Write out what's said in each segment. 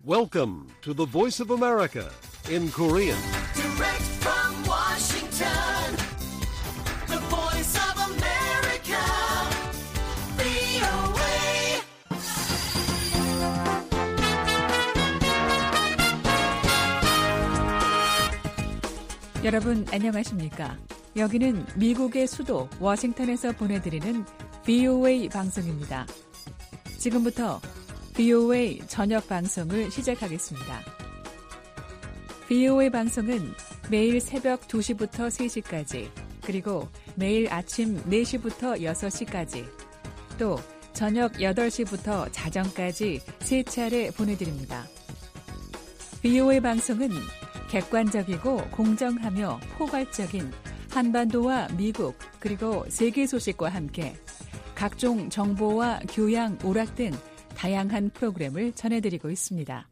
Welcome to the Voice of America in Korean. Direct from Washington, the Voice of America, VOA. 여러분 안녕하십니까? 여기는 미국의 수도 워싱턴에서 보내드리는 VOA 방송입니다. 지금부터 VOA 저녁 방송을 시작하겠습니다. VOA 방송은 매일 새벽 2시부터 3시까지, 그리고 매일 아침 4시부터 6시까지, 또 저녁 8시부터 자정까지 3차례 보내드립니다. VOA 방송은 객관적이고 공정하며 포괄적인 한반도와 미국 그리고 세계 소식과 함께 각종 정보와 교양, 오락 등 다양한 프로그램을 전해드리고 있습니다.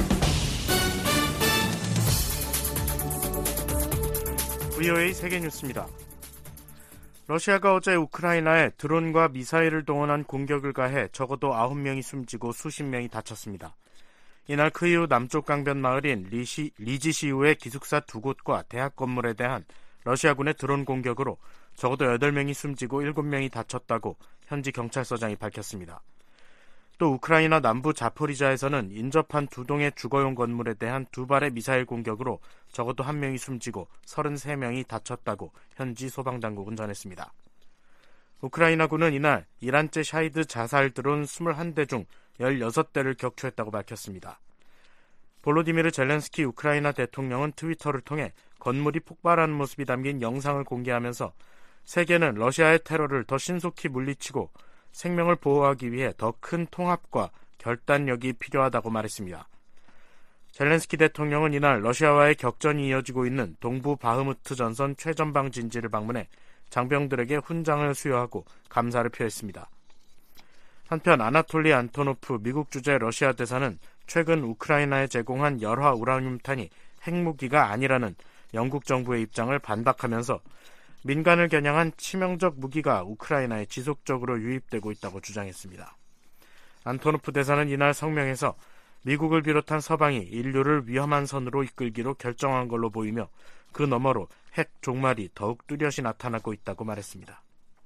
VOA 세계뉴스입니다. 러시아가 어제 우크라이나에 드론과 미사일을 동원한 공격을 가해 적어도 9명이 숨지고 수십 명이 다쳤습니다. 이날 크이우 남쪽 강변 마을인 리지시우의 기숙사 2곳과 대학 건물에 대한 러시아군의 드론 공격으로 적어도 8명이 숨지고 7명이 다쳤다고 현지 경찰서장이 밝혔습니다. 또 우크라이나 남부 자포리자에서는 인접한 2동의 주거용 건물에 대한 2발의 미사일 공격으로 적어도 1명이 숨지고 33명이 다쳤다고 현지 소방당국은 전했습니다. 우크라이나군은 이날 이란제 샤이드 자살 드론 21대 중 16대를 격추했다고 밝혔습니다. 볼로디미르 젤렌스키 우크라이나 대통령은 트위터를 통해 건물이 폭발하는 모습이 담긴 영상을 공개하면서 세계는 러시아의 테러를 더 신속히 물리치고 생명을 보호하기 위해 더 큰 통합과 결단력이 필요하다고 말했습니다. 젤렌스키 대통령은 이날 러시아와의 격전이 이어지고 있는 동부 바흐무트 전선 최전방 진지를 방문해 장병들에게 훈장을 수여하고 감사를 표했습니다. 한편 아나톨리 안토노프 미국 주재 러시아 대사는 최근 우크라이나에 제공한 열화 우라늄탄이 핵무기가 아니라는 영국 정부의 입장을 반박하면서 민간을 겨냥한 치명적 무기가 우크라이나에 지속적으로 유입되고 있다고 주장했습니다. 안토노프 대사는 이날 성명에서 미국을 비롯한 서방이 인류를 위험한 선으로 이끌기로 결정한 걸로 보이며 그 너머로 핵 종말이 더욱 뚜렷이 나타나고 있다고 말했습니다.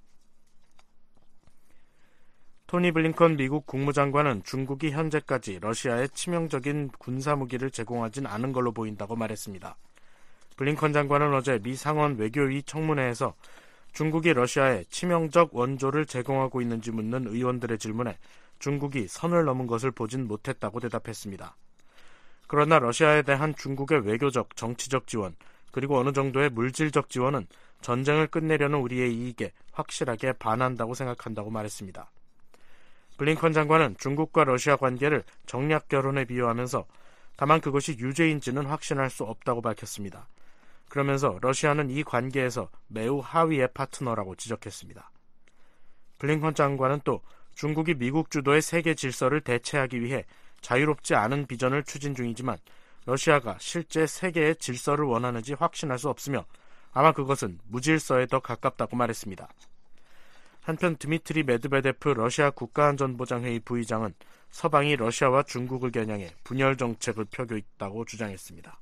토니 블링컨 미국 국무장관은 중국이 현재까지 러시아에 치명적인 군사무기를 제공하진 않은 걸로 보인다고 말했습니다. 블링컨 장관은 어제 미 상원 외교위 청문회에서 중국이 러시아에 치명적 원조를 제공하고 있는지 묻는 의원들의 질문에 중국이 선을 넘은 것을 보진 못했다고 대답했습니다. 그러나 러시아에 대한 중국의 외교적, 정치적 지원, 그리고 어느 정도의 물질적 지원은 전쟁을 끝내려는 우리의 이익에 확실하게 반한다고 생각한다고 말했습니다. 블링컨 장관은 중국과 러시아 관계를 정략 결혼에 비유하면서 다만 그것이 유죄인지는 확신할 수 없다고 밝혔습니다. 그러면서 러시아는 이 관계에서 매우 하위의 파트너라고 지적했습니다. 블링컨 장관은 또 중국이 미국 주도의 세계 질서를 대체하기 위해 자유롭지 않은 비전을 추진 중이지만 러시아가 실제 세계의 질서를 원하는지 확신할 수 없으며 아마 그것은 무질서에 더 가깝다고 말했습니다. 한편 드미트리 메드베데프 러시아 국가안전보장회의 부의장은 서방이 러시아와 중국을 겨냥해 분열 정책을 펴고 있다고 주장했습니다.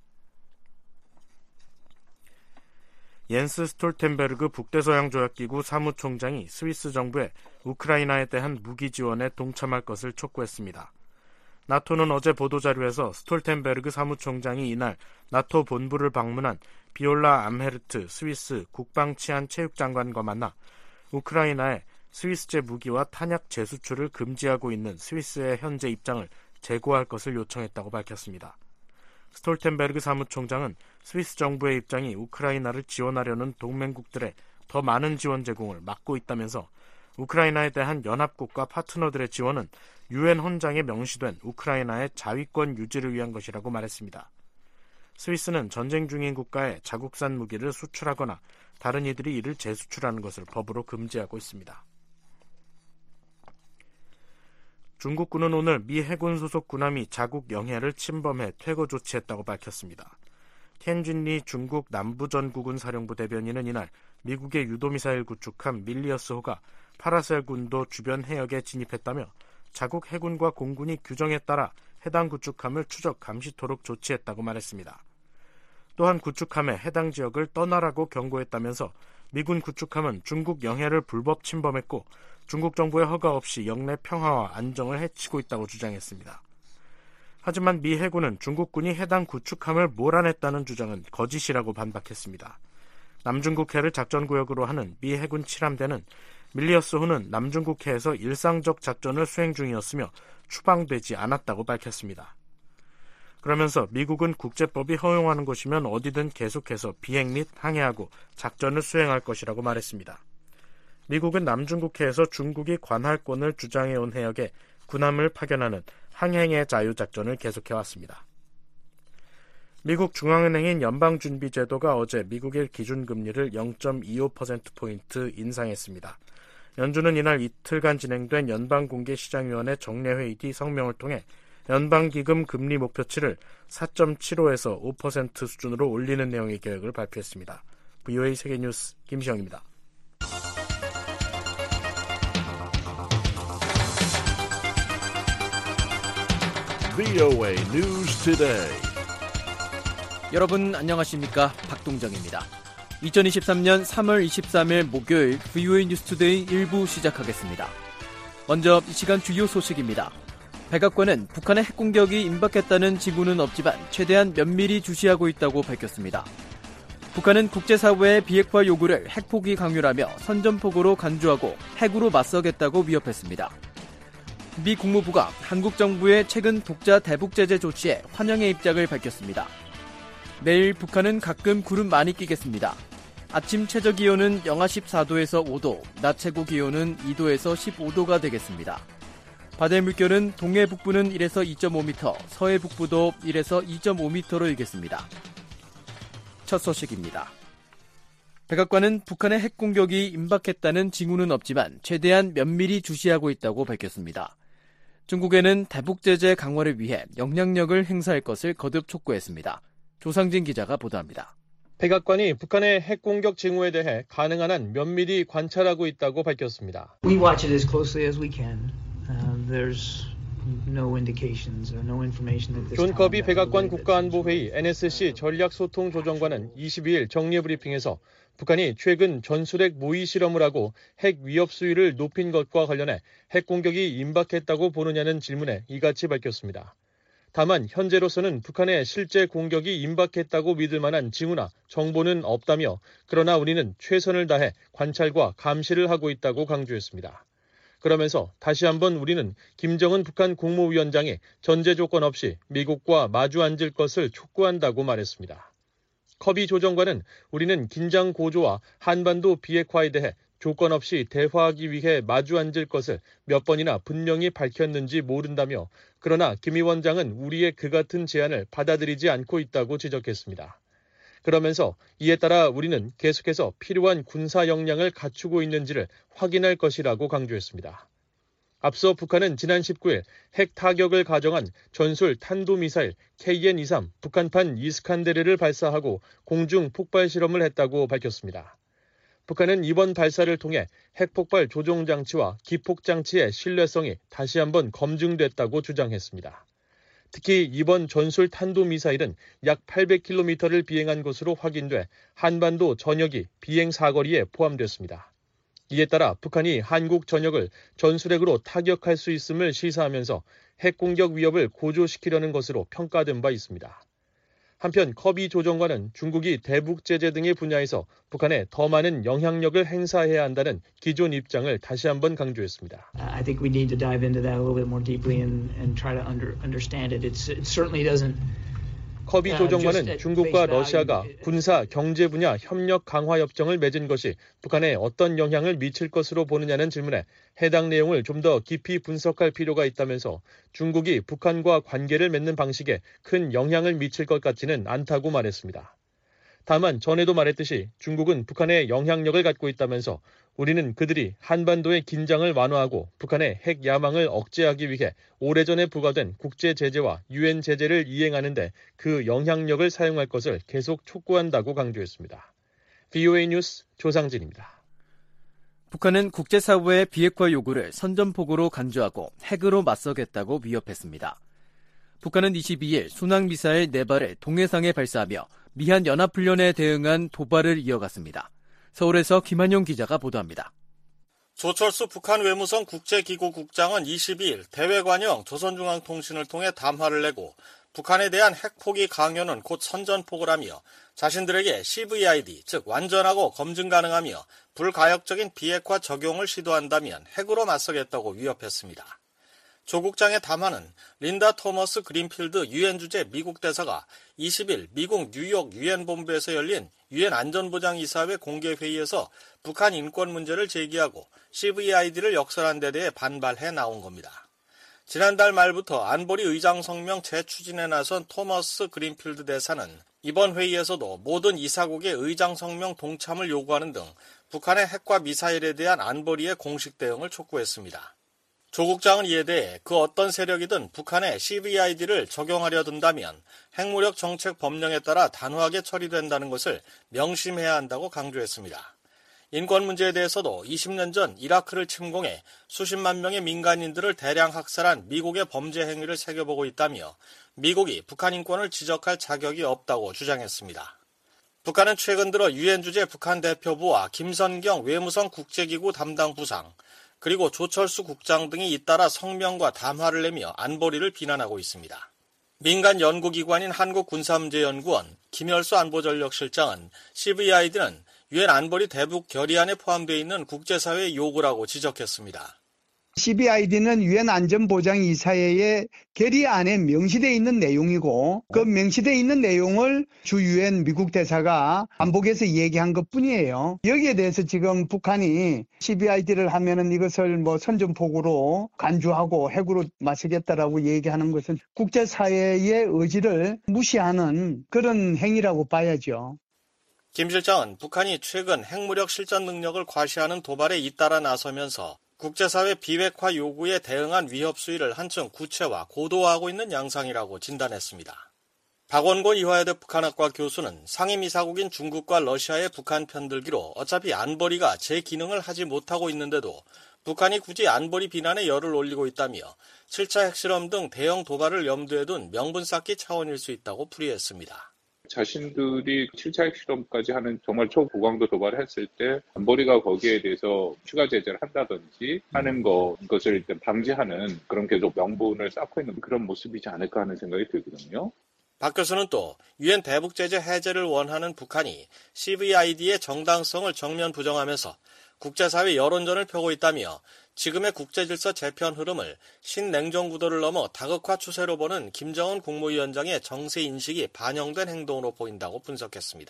옌스 스톨텐베르그 북대서양조약기구 사무총장이 스위스 정부에 우크라이나에 대한 무기 지원에 동참할 것을 촉구했습니다. 나토는 어제 보도자료에서 스톨텐베르그 사무총장이 이날 나토 본부를 방문한 비올라 암헤르트 스위스 국방치안체육장관과 만나 우크라이나에 스위스제 무기와 탄약 재수출을 금지하고 있는 스위스의 현재 입장을 재고할 것을 요청했다고 밝혔습니다. 스톨텐베르그 사무총장은 스위스 정부의 입장이 우크라이나를 지원하려는 동맹국들의 더 많은 지원 제공을 막고 있다면서 우크라이나에 대한 연합국과 파트너들의 지원은 유엔 헌장에 명시된 우크라이나의 자위권 유지를 위한 것이라고 말했습니다. 스위스는 전쟁 중인 국가에 자국산 무기를 수출하거나 다른 이들이 이를 재수출하는 것을 법으로 금지하고 있습니다. 중국군은 오늘 미 해군 소속 군함이 자국 영해를 침범해 퇴거 조치했다고 밝혔습니다. 텐진리 중국 남부전구군 사령부 대변인은 이날 미국의 유도미사일 구축함 밀리어스호가 파라셀 군도 주변 해역에 진입했다며 자국 해군과 공군이 규정에 따라 해당 구축함을 추적 감시토록 조치했다고 말했습니다. 또한 구축함에 해당 지역을 떠나라고 경고했다면서 미군 구축함은 중국 영해를 불법 침범했고 중국 정부의 허가 없이 영내 평화와 안정을 해치고 있다고 주장했습니다. 하지만 미 해군은 중국군이 해당 구축함을 몰아냈다는 주장은 거짓이라고 반박했습니다. 남중국해를 작전구역으로 하는 미 해군 칠함대는 밀리어스호는 남중국해에서 일상적 작전을 수행 중이었으며 추방되지 않았다고 밝혔습니다. 그러면서 미국은 국제법이 허용하는 곳이면 어디든 계속해서 비행 및 항해하고 작전을 수행할 것이라고 말했습니다. 미국은 남중국해에서 중국이 관할권을 주장해온 해역에 군함을 파견하는 항행의 자유작전을 계속해왔습니다. 미국 중앙은행인 연방준비제도가 어제 미국의 기준금리를 0.25%포인트 인상했습니다. 연준은 이날 이틀간 진행된 연방공개시장위원회 정례회의 뒤 성명을 통해 연방기금 금리 목표치를 4.75에서 5% 수준으로 올리는 내용의 계획을 발표했습니다. VOA 세계뉴스 김시영입니다. VOA News Today. 여러분 안녕하십니까? 박동정입니다. 2023년 3월 23일 목요일 VOA 뉴스 투데이 1부 시작하겠습니다. 먼저 이 시간 주요 소식입니다. 백악관은 북한의 핵공격이 임박했다는 징후는 없지만 최대한 면밀히 주시하고 있다고 밝혔습니다. 북한은 국제사회의 비핵화 요구를 핵포기 강요라며 선전포고로 간주하고 핵으로 맞서겠다고 위협했습니다. 미 국무부가 한국 정부의 최근 독자 대북 제재 조치에 환영의 입장을 밝혔습니다. 내일 북한은 가끔 구름 많이 끼겠습니다. 아침 최저 기온은 영하 14도에서 5도, 낮 최고 기온은 2도에서 15도가 되겠습니다. 바다의 물결은 동해 북부는 1에서 2.5m, 서해 북부도 1에서 2.5m로 일겠습니다. 첫 소식입니다. 백악관은 북한의 핵 공격이 임박했다는 징후는 없지만 최대한 면밀히 주시하고 있다고 밝혔습니다. 중국에는 대북 제재 강화를 위해 영향력을 행사할 것을 거듭 촉구했습니다. 조상진 기자가 보도합니다. 백악관이 북한의 핵 공격 징후에 대해 가능한 한 면밀히 관찰하고 있다고 밝혔습니다. We watch it as closely as we can. There's no indications or no information at this time. 존 커비 백악관 국가안보회의 NSC 전략소통조정관은 22일 정례브리핑에서 북한이 최근 전술핵 모의 실험을 하고 핵 위협 수위를 높인 것과 관련해 핵 공격이 임박했다고 보느냐는 질문에 이같이 밝혔습니다. 다만 현재로서는 북한의 실제 공격이 임박했다고 믿을 만한 징후나 정보는 없다며 그러나 우리는 최선을 다해 관찰과 감시를 하고 있다고 강조했습니다. 그러면서 다시 한번 우리는 김정은 북한 국무위원장이 전제 조건 없이 미국과 마주 앉을 것을 촉구한다고 말했습니다. 커비 조정관은 우리는 긴장 고조와 한반도 비핵화에 대해 조건 없이 대화하기 위해 마주 앉을 것을 몇 번이나 분명히 밝혔는지 모른다며 그러나 김 위원장은 우리의 그 같은 제안을 받아들이지 않고 있다고 지적했습니다. 그러면서 이에 따라 우리는 계속해서 필요한 군사 역량을 갖추고 있는지를 확인할 것이라고 강조했습니다. 앞서 북한은 지난 19일 핵 타격을 가정한 전술 탄도미사일 KN-23 북한판 이스칸데르를 발사하고 공중 폭발 실험을 했다고 밝혔습니다. 북한은 이번 발사를 통해 핵폭발 조종장치와 기폭장치의 신뢰성이 다시 한번 검증됐다고 주장했습니다. 특히 이번 전술 탄도미사일은 약 800km를 비행한 것으로 확인돼 한반도 전역이 비행 사거리에 포함됐습니다. 이에 따라 북한이 한국 전역을 전술핵으로 타격할 수 있음을 시사하면서 핵공격 위협을 고조시키려는 것으로 평가된 바 있습니다. 한편 커비 조정관은 중국이 대북 제재 등의 분야에서 북한에 더 많은 영향력을 행사해야 한다는 기존 입장을 다시 한번 강조했습니다. I think we need to dive into that a little bit more deeply and try to understand it. It certainly doesn't. 커비 조정관은 중국과 러시아가 군사, 경제 분야 협력 강화 협정을 맺은 것이 북한에 어떤 영향을 미칠 것으로 보느냐는 질문에 해당 내용을 좀 더 깊이 분석할 필요가 있다면서 중국이 북한과 관계를 맺는 방식에 큰 영향을 미칠 것 같지는 않다고 말했습니다. 다만 전에도 말했듯이 중국은 북한에 영향력을 갖고 있다면서 우리는 그들이 한반도의 긴장을 완화하고 북한의 핵 야망을 억제하기 위해 오래전에 부과된 국제 제재와 유엔 제재를 이행하는데 그 영향력을 사용할 것을 계속 촉구한다고 강조했습니다. VOA 뉴스 조상진입니다. 북한은 국제사회의 비핵화 요구를 선전포고로 간주하고 핵으로 맞서겠다고 위협했습니다. 북한은 22일 순항미사일 4발을 동해상에 발사하며 미한연합훈련에 대응한 도발을 이어갔습니다. 서울에서 김한용 기자가 보도합니다. 조철수 북한 외무성 국제기구 국장은 22일 대외관영 조선중앙통신을 통해 담화를 내고 북한에 대한 핵포기 강요는 곧 선전포고라며 자신들에게 CVID, 즉 완전하고 검증 가능하며 불가역적인 비핵화 적용을 시도한다면 핵으로 맞서겠다고 위협했습니다. 조 국장의 담화는 린다 토머스 그린필드 유엔 주재 미국 대사가 20일 미국 뉴욕 유엔 본부에서 열린 유엔 안전보장이사회 공개회의에서 북한 인권 문제를 제기하고 CVID를 역설한 데 대해 반발해 나온 겁니다. 지난달 말부터 안보리 의장 성명 재추진에 나선 토머스 그린필드 대사는 이번 회의에서도 모든 이사국의 의장 성명 동참을 요구하는 등 북한의 핵과 미사일에 대한 안보리의 공식 대응을 촉구했습니다. 조 국장은 이에 대해 그 어떤 세력이든 북한에 CVID를 적용하려 든다면 핵무력 정책 법령에 따라 단호하게 처리된다는 것을 명심해야 한다고 강조했습니다. 인권 문제에 대해서도 20년 전 이라크를 침공해 수십만 명의 민간인들을 대량 학살한 미국의 범죄 행위를 새겨보고 있다며 미국이 북한 인권을 지적할 자격이 없다고 주장했습니다. 북한은 최근 들어 유엔 주재 북한 대표부와 김선경 외무성 국제기구 담당 부상, 그리고 조철수 국장 등이 잇따라 성명과 담화를 내며 안보리를 비난하고 있습니다. 민간 연구기관인 한국군사문제연구원 김열수 안보전력실장은 CVID는 유엔 안보리 대북 결의안에 포함되어 있는 국제사회의 요구라고 지적했습니다. CVID는 유엔 안전보장이사회의 결의안에 명시되어 있는 내용이고 그 명시되어 있는 내용을 주 유엔 미국 대사가 안보에서 얘기한 것뿐이에요. 여기에 대해서 지금 북한이 CVID를 하면은 이것을 선전포고로 간주하고 핵으로 맞서겠다라고 얘기하는 것은 국제사회의 의지를 무시하는 그런 행위라고 봐야죠. 김 실장은 북한이 최근 핵무력 실전 능력을 과시하는 도발에 잇따라 나서면서 국제사회 비핵화 요구에 대응한 위협 수위를 한층 구체화, 고도화하고 있는 양상이라고 진단했습니다. 박원곤 이화여대 북한학과 교수는 상임이사국인 중국과 러시아의 북한 편들기로 어차피 안보리가 제 기능을 하지 못하고 있는데도 북한이 굳이 안보리 비난에 열을 올리고 있다며 7차 핵실험 등 대형 도발을 염두에 둔 명분 쌓기 차원일 수 있다고 풀이했습니다. 자신들이 7차 핵실험까지 하는 정말 초고강도 도발을 했을 때 안보리가 거기에 대해서 추가 제재를 한다든지 하는 것을 일단 방지하는 그런 계속 명분을 쌓고 있는 그런 모습이지 않을까 하는 생각이 들거든요. 박 교수는 또 유엔 대북 제재 해제를 원하는 북한이 CVID의 정당성을 정면 부정하면서 국제사회 여론전을 펴고 있다며 지금의 국제질서 재편 흐름을 신냉전 구도를 넘어 다극화 추세로 보는 김정은 국무위원장의 정세 인식이 반영된 행동으로 보인다고 분석했습니다.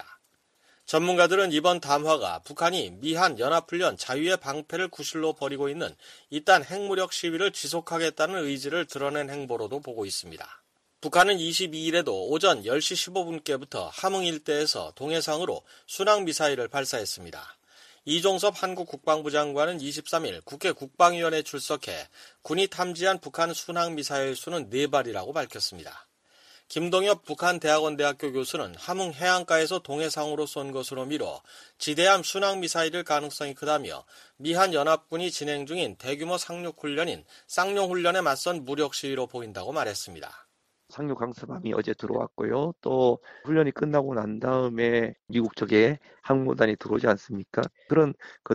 전문가들은 이번 담화가 북한이 미한 연합훈련 자유의 방패를 구실로 벌이고 있는 이딴 핵무력 시위를 지속하겠다는 의지를 드러낸 행보로도 보고 있습니다. 북한은 22일에도 오전 10시 15분께부터 함흥 일대에서 동해상으로 순항미사일을 발사했습니다. 이종섭 한국 국방부 장관은 23일 국회 국방위원회에 출석해 군이 탐지한 북한 순항미사일 수는 4발이라고 밝혔습니다. 김동엽 북한대학원대학교 교수는 함흥 해안가에서 동해상으로 쏜 것으로 미뤄 지대함 순항미사일일 가능성이 크다며 미한연합군이 진행 중인 대규모 상륙훈련인 쌍용훈련에 맞선 무력 시위로 보인다고 말했습니다. 상륙 강습함이 어제 들어왔고요. 또 훈련이 끝나고 난 다음에 미국 쪽에 항모단이 들어오지 않습니까? 그런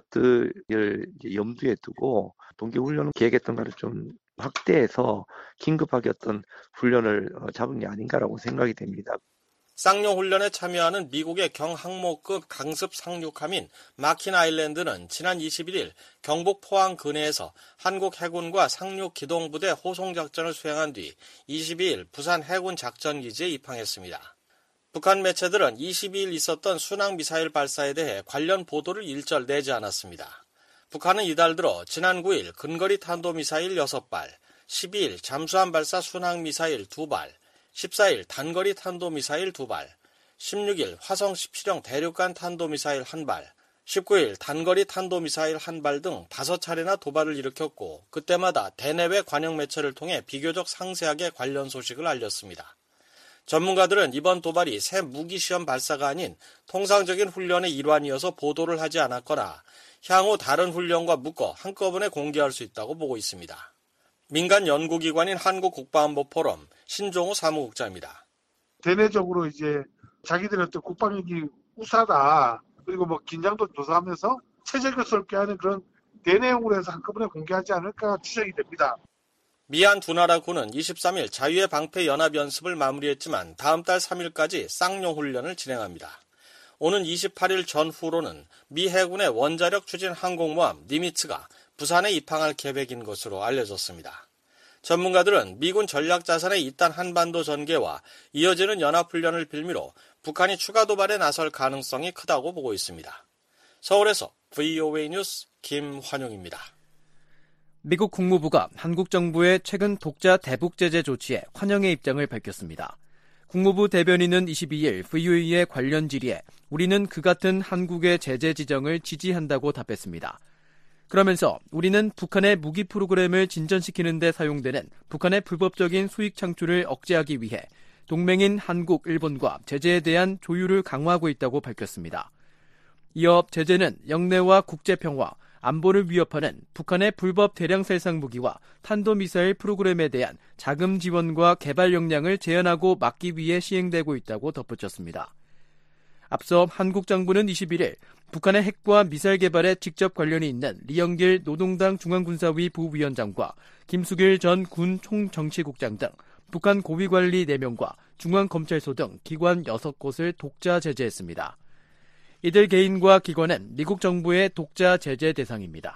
것들을 이제 염두에 두고 동계훈련 계획했던 거를 좀 확대해서 긴급하게 어떤 훈련을 잡은 게 아닌가라고 생각이 됩니다. 쌍용훈련에 참여하는 미국의 경항모급 강습 상륙함인 마킨 아일랜드는 지난 21일 경북 포항 근해에서 한국 해군과 상륙기동부대 호송작전을 수행한 뒤 22일 부산 해군 작전기지에 입항했습니다. 북한 매체들은 22일 있었던 순항미사일 발사에 대해 관련 보도를 일절 내지 않았습니다. 북한은 이달 들어 지난 9일 근거리 탄도미사일 6발, 12일 잠수함 발사 순항미사일 2발, 14일 단거리 탄도미사일 2발, 16일 화성 17형 대륙간 탄도미사일 1발, 19일 단거리 탄도미사일 1발 등 5차례나 도발을 일으켰고 그때마다 대내외 관영 매체를 통해 비교적 상세하게 관련 소식을 알렸습니다. 전문가들은 이번 도발이 새 무기시험 발사가 아닌 통상적인 훈련의 일환이어서 보도를 하지 않았거나 향후 다른 훈련과 묶어 한꺼번에 공개할 수 있다고 보고 있습니다. 민간 연구기관인 한국국가안보포럼 신종우 사무국장입니다. 대내적으로 이제 자기들의 어떤 국방력이 우수하다. 그리고 뭐 긴장도 조사하면서 체제격스럽게 하는 그런 대내용으로 해서 한꺼번에 공개하지 않을까 추정이 됩니다. 미한 두 나라군은 23일 자유의 방패 연합 연습을 마무리했지만 다음 달 3일까지 쌍용 훈련을 진행합니다. 오는 28일 전후로는 미 해군의 원자력 추진 항공모함 니미츠가 부산에 입항할 계획인 것으로 알려졌습니다. 전문가들은 미군 전략자산의 잇단 한반도 전개와 이어지는 연합훈련을 빌미로 북한이 추가 도발에 나설 가능성이 크다고 보고 있습니다. 서울에서 VOA 뉴스 김환용입니다. 미국 국무부가 한국 정부의 최근 독자 대북 제재 조치에 환영의 입장을 밝혔습니다. 국무부 대변인은 22일 VOA의 관련 질의에 우리는 그 같은 한국의 제재 지정을 지지한다고 답했습니다. 그러면서 우리는 북한의 무기 프로그램을 진전시키는 데 사용되는 북한의 불법적인 수익 창출을 억제하기 위해 동맹인 한국, 일본과 제재에 대한 조율을 강화하고 있다고 밝혔습니다. 이어 제재는 영내와 국제평화, 안보를 위협하는 북한의 불법 대량 살상 무기와 탄도미사일 프로그램에 대한 자금 지원과 개발 역량을 제한하고 막기 위해 시행되고 있다고 덧붙였습니다. 앞서 한국 정부는 21일 북한의 핵과 미사일 개발에 직접 관련이 있는 리영길 노동당 중앙군사위 부위원장과 김수길 전 군 총정치국장 등 북한 고위관리 4명과 중앙검찰소 등 기관 6곳을 독자 제재했습니다. 이들 개인과 기관은 미국 정부의 독자 제재 대상입니다.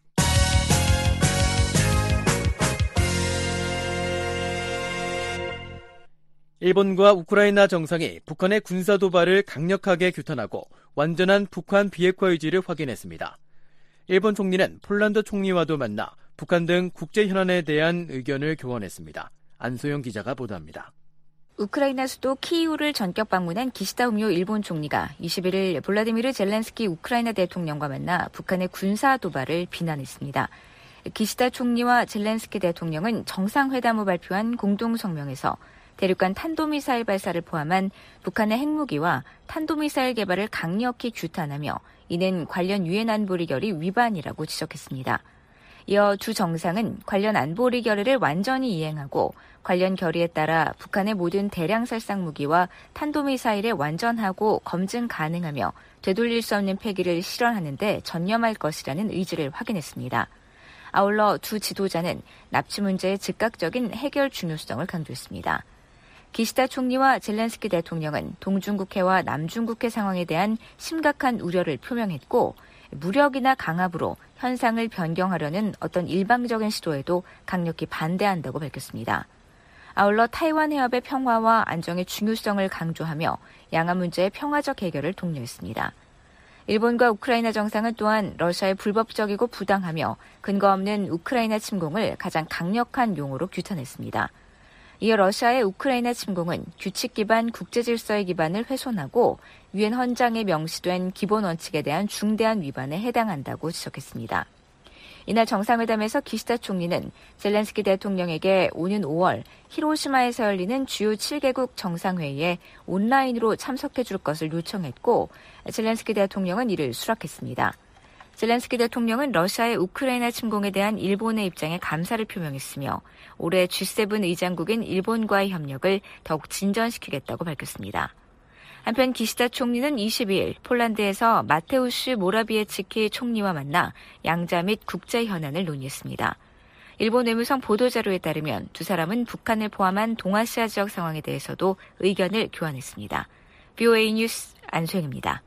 일본과 우크라이나 정상이 북한의 군사 도발을 강력하게 규탄하고 완전한 북한 비핵화 의지를 확인했습니다. 일본 총리는 폴란드 총리와도 만나 북한 등 국제 현안에 대한 의견을 교환했습니다. 안소영 기자가 보도합니다. 우크라이나 수도 키이우를 전격 방문한 기시다 후미오 일본 총리가 21일 볼라디미르 젤렌스키 우크라이나 대통령과 만나 북한의 군사 도발을 비난했습니다. 기시다 총리와 젤렌스키 대통령은 정상회담 후 발표한 공동 성명에서 대륙간 탄도미사일 발사를 포함한 북한의 핵무기와 탄도미사일 개발을 강력히 규탄하며 이는 관련 유엔 안보리 결의 위반이라고 지적했습니다. 이어 두 정상은 관련 안보리 결의를 완전히 이행하고 관련 결의에 따라 북한의 모든 대량 살상 무기와 탄도미사일에 완전하고 검증 가능하며 되돌릴 수 없는 폐기를 실현하는 데 전념할 것이라는 의지를 확인했습니다. 아울러 두 지도자는 납치 문제의 즉각적인 해결 중요성을 강조했습니다. 기시다 총리와 젤렌스키 대통령은 동중국해와 남중국해 상황에 대한 심각한 우려를 표명했고 무력이나 강압으로 현상을 변경하려는 어떤 일방적인 시도에도 강력히 반대한다고 밝혔습니다. 아울러 타이완 해협의 평화와 안정의 중요성을 강조하며 양안 문제의 평화적 해결을 독려했습니다. 일본과 우크라이나 정상은 또한 러시아의 불법적이고 부당하며 근거 없는 우크라이나 침공을 가장 강력한 용어로 규탄했습니다. 이어 러시아의 우크라이나 침공은 규칙 기반 국제 질서의 기반을 훼손하고 유엔 헌장에 명시된 기본 원칙에 대한 중대한 위반에 해당한다고 지적했습니다. 이날 정상회담에서 기시다 총리는 젤렌스키 대통령에게 오는 5월 히로시마에서 열리는 주요 7개국 정상회의에 온라인으로 참석해 줄 것을 요청했고 젤렌스키 대통령은 이를 수락했습니다. 젤렌스키 대통령은 러시아의 우크라이나 침공에 대한 일본의 입장에 감사를 표명했으며 올해 G7 의장국인 일본과의 협력을 더욱 진전시키겠다고 밝혔습니다. 한편 기시다 총리는 22일 폴란드에서 마테우슈 모라비에츠키 총리와 만나 양자 및 국제 현안을 논의했습니다. 일본 외무성 보도자료에 따르면 두 사람은 북한을 포함한 동아시아 지역 상황에 대해서도 의견을 교환했습니다. VOA 뉴스 안소영입니다.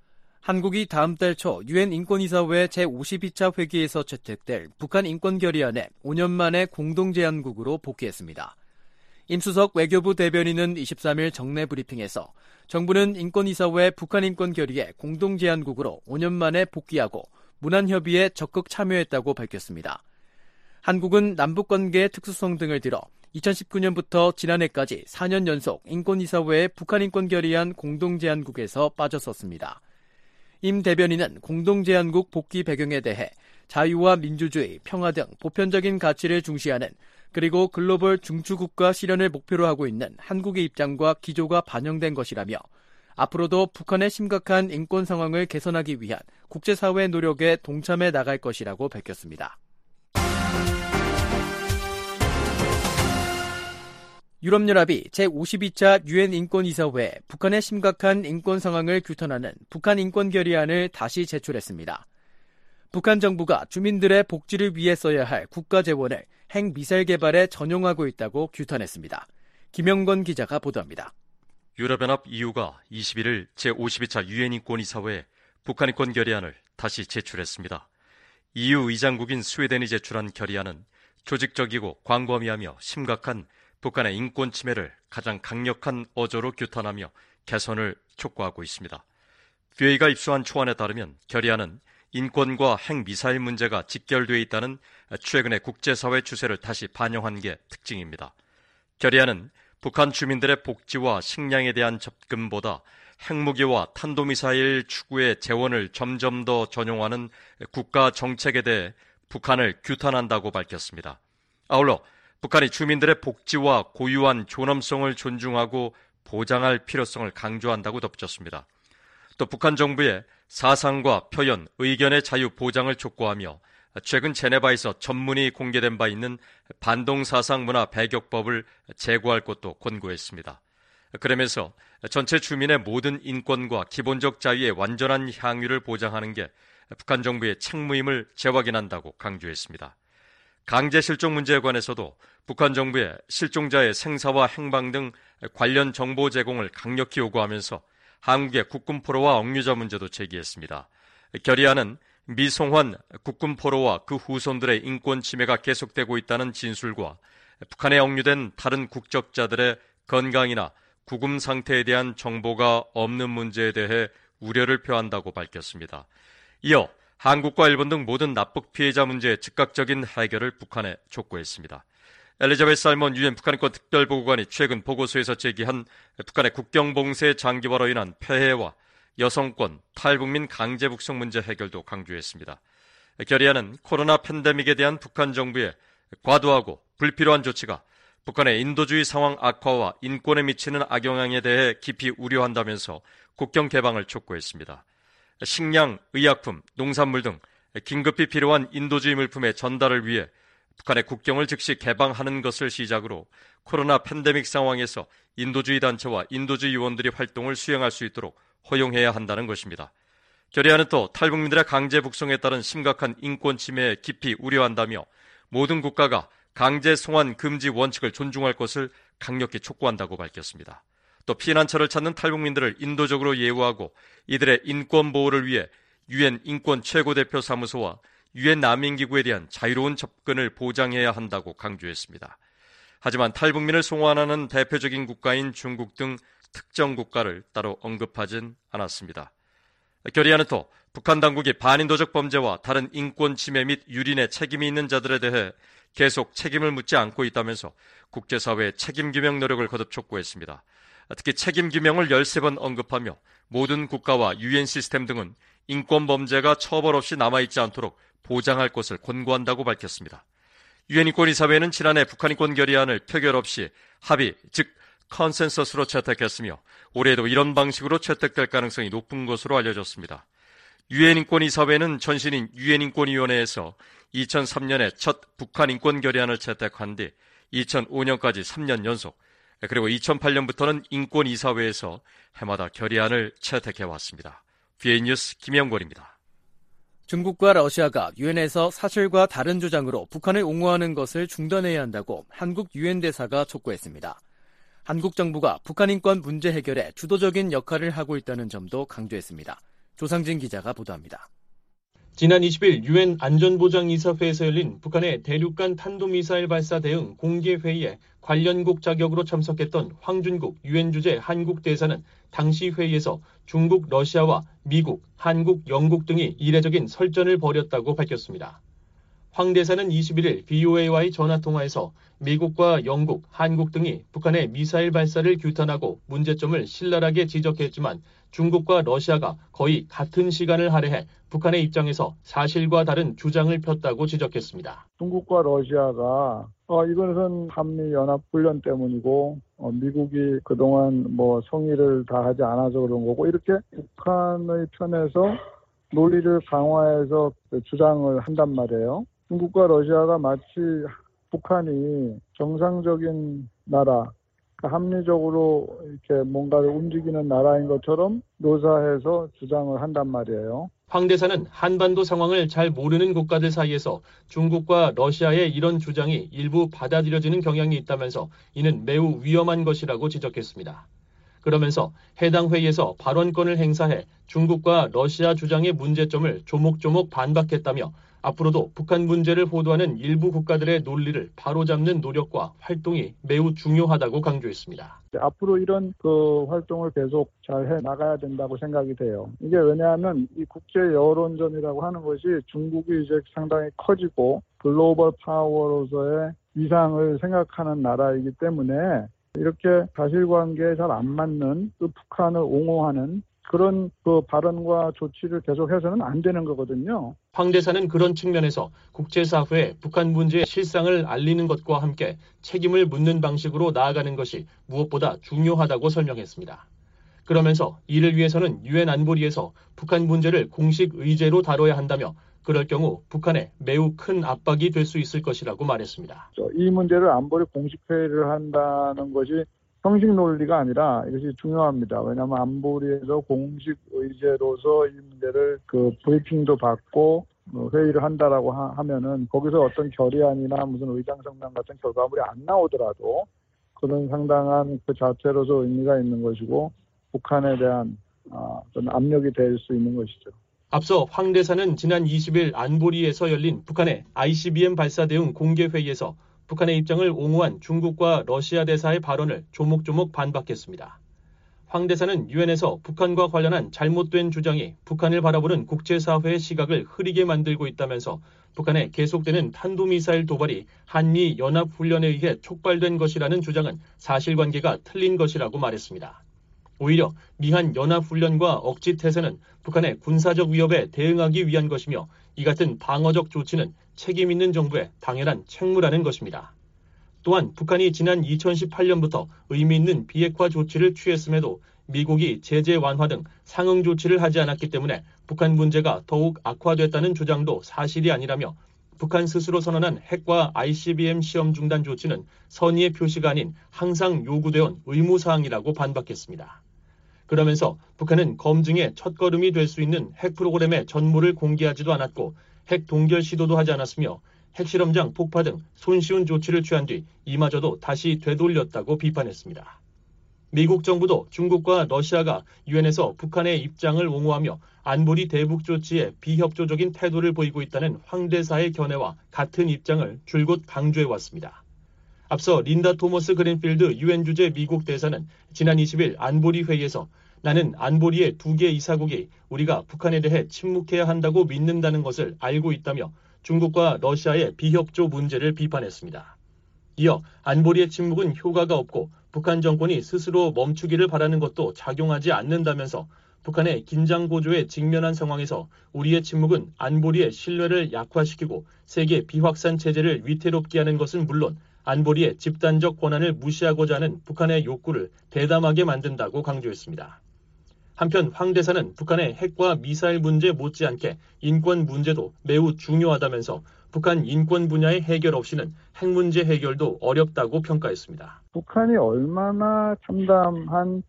한국이 다음 달 초 유엔 인권이사회 제52차 회기에서 채택될 북한 인권결의안에 5년 만에 공동제안국으로 복귀했습니다. 임수석 외교부 대변인은 23일 정례 브리핑에서 정부는 인권이사회 북한 인권결의에 공동제안국으로 5년 만에 복귀하고 문안협의에 적극 참여했다고 밝혔습니다. 한국은 남북관계의 특수성 등을 들어 2019년부터 지난해까지 4년 연속 인권이사회의 북한 인권결의안 공동제안국에서 빠졌었습니다. 임 대변인은 공동제안국 복귀 배경에 대해 자유와 민주주의, 평화 등 보편적인 가치를 중시하는 그리고 글로벌 중추국가 실현을 목표로 하고 있는 한국의 입장과 기조가 반영된 것이라며 앞으로도 북한의 심각한 인권 상황을 개선하기 위한 국제사회 노력에 동참해 나갈 것이라고 밝혔습니다. 유럽연합이 제52차 유엔 인권이사회에 북한의 심각한 인권 상황을 규탄하는 북한 인권 결의안을 다시 제출했습니다. 북한 정부가 주민들의 복지를 위해 써야 할 국가 재원을 핵미사일 개발에 전용하고 있다고 규탄했습니다. 김영건 기자가 보도합니다. 유럽연합 EU가 21일 제52차 유엔 인권이사회에 북한 인권 결의안을 다시 제출했습니다. EU 의장국인 스웨덴이 제출한 결의안은 조직적이고 광범위하며 심각한 북한의 인권 침해를 가장 강력한 어조로 규탄하며 개선을 촉구하고 있습니다. VA가 입수한 초안에 따르면 결의안은 인권과 핵미사일 문제가 직결되어 있다는 최근의 국제사회 추세를 다시 반영한 게 특징입니다. 결의안은 북한 주민들의 복지와 식량에 대한 접근보다 핵무기와 탄도미사일 추구의 재원을 점점 더 전용하는 국가 정책에 대해 북한을 규탄한다고 밝혔습니다. 아울러 북한이 주민들의 복지와 고유한 존엄성을 존중하고 보장할 필요성을 강조한다고 덧붙였습니다. 또 북한 정부의 사상과 표현, 의견의 자유 보장을 촉구하며 최근 제네바에서 전문이 공개된 바 있는 반동사상 문화 배격법을 제고할 것도 권고했습니다. 그러면서 전체 주민의 모든 인권과 기본적 자유의 완전한 향유를 보장하는 게 북한 정부의 책무임을 재확인한다고 강조했습니다. 강제 실종 문제에 관해서도 북한 정부의 실종자의 생사와 행방 등 관련 정보 제공을 강력히 요구하면서 한국의 국군 포로와 억류자 문제도 제기했습니다. 결의안은 미송환 국군 포로와 그 후손들의 인권 침해가 계속되고 있다는 진술과 북한에 억류된 다른 국적자들의 건강이나 구금 상태에 대한 정보가 없는 문제에 대해 우려를 표한다고 밝혔습니다. 이어 한국과 일본 등 모든 납북 피해자 문제의 즉각적인 해결을 북한에 촉구했습니다. 엘리자베스 살몬 유엔 북한인권 특별보고관이 최근 보고서에서 제기한 북한의 국경봉쇄 장기화로 인한 폐해와 여성권, 탈북민 강제 북송 문제 해결도 강조했습니다. 결의안은 코로나 팬데믹에 대한 북한 정부의 과도하고 불필요한 조치가 북한의 인도주의 상황 악화와 인권에 미치는 악영향에 대해 깊이 우려한다면서 국경 개방을 촉구했습니다. 식량, 의약품, 농산물 등 긴급히 필요한 인도주의 물품의 전달을 위해 북한의 국경을 즉시 개방하는 것을 시작으로 코로나 팬데믹 상황에서 인도주의 단체와 인도주의 요원들이 활동을 수행할 수 있도록 허용해야 한다는 것입니다. 결의안은 또 탈북민들의 강제 북송에 따른 심각한 인권 침해에 깊이 우려한다며 모든 국가가 강제 송환 금지 원칙을 존중할 것을 강력히 촉구한다고 밝혔습니다. 또 피난처를 찾는 탈북민들을 인도적으로 예우하고 이들의 인권 보호를 위해 유엔 인권 최고대표 사무소와 유엔 난민기구에 대한 자유로운 접근을 보장해야 한다고 강조했습니다. 하지만 탈북민을 송환하는 대표적인 국가인 중국 등 특정 국가를 따로 언급하진 않았습니다. 결의안은 또 북한 당국이 반인도적 범죄와 다른 인권 침해 및 유린에 책임이 있는 자들에 대해 계속 책임을 묻지 않고 있다면서 국제사회의 책임규명 노력을 거듭 촉구했습니다. 특히 책임규명을 13번 언급하며 모든 국가와 유엔 시스템 등은 인권 범죄가 처벌 없이 남아있지 않도록 보장할 것을 권고한다고 밝혔습니다. 유엔 인권이사회는 지난해 북한 인권 결의안을 표결 없이 합의, 즉 컨센서스로 채택했으며 올해도 이런 방식으로 채택될 가능성이 높은 것으로 알려졌습니다. 유엔 인권이사회는 전신인 유엔 인권위원회에서 2003년에 첫 북한 인권 결의안을 채택한 뒤 2005년까지 3년 연속, 그리고 2008년부터는 인권이사회에서 해마다 결의안을 채택해왔습니다. VA 뉴스 김영권입니다. 중국과 러시아가 유엔에서 사실과 다른 주장으로 북한을 옹호하는 것을 중단해야 한다고 한국 유엔 대사가 촉구했습니다. 한국 정부가 북한 인권 문제 해결에 주도적인 역할을 하고 있다는 점도 강조했습니다. 조상진 기자가 보도합니다. 지난 20일 유엔 안전보장이사회에서 열린 북한의 대륙간 탄도미사일 발사 대응 공개회의에 관련국 자격으로 참석했던 황준국 유엔 주재 한국 대사는 당시 회의에서 중국, 러시아와 미국, 한국, 영국 등이 이례적인 설전을 벌였다고 밝혔습니다. 황 대사는 21일 VOA와의 전화통화에서 미국과 영국, 한국 등이 북한의 미사일 발사를 규탄하고 문제점을 신랄하게 지적했지만 중국과 러시아가 거의 같은 시간을 할애해 북한의 입장에서 사실과 다른 주장을 폈다고 지적했습니다. 중국과 러시아가 이것은 한미연합훈련 때문이고 미국이 그동안 성의를 다하지 않아서 그런 거고 이렇게 북한의 편에서 논리를 강화해서 주장을 한단 말이에요. 중국과 러시아가 마치 북한이 정상적인 나라, 합리적으로 이렇게 뭔가를 움직이는 나라인 것처럼 묘사해서 주장을 한단 말이에요. 황 대사는 한반도 상황을 잘 모르는 국가들 사이에서 중국과 러시아의 이런 주장이 일부 받아들여지는 경향이 있다면서 이는 매우 위험한 것이라고 지적했습니다. 그러면서 해당 회의에서 발언권을 행사해 중국과 러시아 주장의 문제점을 조목조목 반박했다며 앞으로도 북한 문제를 호도하는 일부 국가들의 논리를 바로잡는 노력과 활동이 매우 중요하다고 강조했습니다. 앞으로 이런 활동을 계속 잘 해 나가야 된다고 생각이 돼요. 이게 왜냐하면 이 국제 여론전이라고 하는 것이 중국이 이제 상당히 커지고 글로벌 파워로서의 위상을 생각하는 나라이기 때문에 이렇게 사실관계에 잘 안 맞는 북한을 옹호하는 그런 발언과 조치를 계속해서는 안 되는 거거든요. 황 대사는 그런 측면에서 국제사회에 북한 문제의 실상을 알리는 것과 함께 책임을 묻는 방식으로 나아가는 것이 무엇보다 중요하다고 설명했습니다. 그러면서 이를 위해서는 유엔 안보리에서 북한 문제를 공식 의제로 다뤄야 한다며 그럴 경우 북한에 매우 큰 압박이 될 수 있을 것이라고 말했습니다. 이 문제를 안보리 공식 회의를 한다는 것이 형식 논리가 아니라 이것이 중요합니다. 왜냐하면 안보리에서 공식 의제로서 이 문제를 브리핑도 받고 회의를 한다라고 하면은 거기서 어떤 결의안이나 무슨 의장성명 같은 결과물이 안 나오더라도 그런 상당한 그 자체로서 의미가 있는 것이고 북한에 대한 어떤 압력이 될 수 있는 것이죠. 앞서 황 대사는 지난 20일 안보리에서 열린 북한의 ICBM 발사 대응 공개 회의에서 북한의 입장을 옹호한 중국과 러시아 대사의 발언을 조목조목 반박했습니다. 황 대사는 유엔에서 북한과 관련한 잘못된 주장이 북한을 바라보는 국제사회의 시각을 흐리게 만들고 있다면서 북한의 계속되는 탄도미사일 도발이 한미 연합훈련에 의해 촉발된 것이라는 주장은 사실관계가 틀린 것이라고 말했습니다. 오히려 미한 연합훈련과 억지태세는 북한의 군사적 위협에 대응하기 위한 것이며 이 같은 방어적 조치는 책임 있는 정부의 당연한 책무라는 것입니다. 또한 북한이 지난 2018년부터 의미 있는 비핵화 조치를 취했음에도 미국이 제재 완화 등 상응 조치를 하지 않았기 때문에 북한 문제가 더욱 악화됐다는 주장도 사실이 아니라며 북한 스스로 선언한 핵과 ICBM 시험 중단 조치는 선의의 표시가 아닌 항상 요구되어온 의무사항이라고 반박했습니다. 그러면서 북한은 검증의 첫걸음이 될 수 있는 핵 프로그램의 전모를 공개하지도 않았고 핵 동결 시도도 하지 않았으며 핵실험장 폭파 등 손쉬운 조치를 취한 뒤 이마저도 다시 되돌렸다고 비판했습니다. 미국 정부도 중국과 러시아가 유엔에서 북한의 입장을 옹호하며 안보리 대북 조치에 비협조적인 태도를 보이고 있다는 황 대사의 견해와 같은 입장을 줄곧 강조해왔습니다. 앞서 린다 토머스 그린필드 유엔 주재 미국 대사는 지난 20일 안보리 회의에서 나는 안보리의 2개 이사국이 우리가 북한에 대해 침묵해야 한다고 믿는다는 것을 알고 있다며 중국과 러시아의 비협조 문제를 비판했습니다. 이어 안보리의 침묵은 효과가 없고 북한 정권이 스스로 멈추기를 바라는 것도 작용하지 않는다면서 북한의 긴장 고조에 직면한 상황에서 우리의 침묵은 안보리의 신뢰를 약화시키고 세계 비확산 체제를 위태롭게 하는 것은 물론 안보리의 집단적 권한을 무시하고자 하는 북한의 욕구를 대담하게 만든다고 강조했습니다. 한편 황 대사는 북한의 핵과 미사일 문제 못지않게 인권 문제도 매우 중요하다면서 북한 인권 분야의 해결 없이는 핵 문제 해결도 어렵다고 평가했습니다. 북한이 얼마나 참담한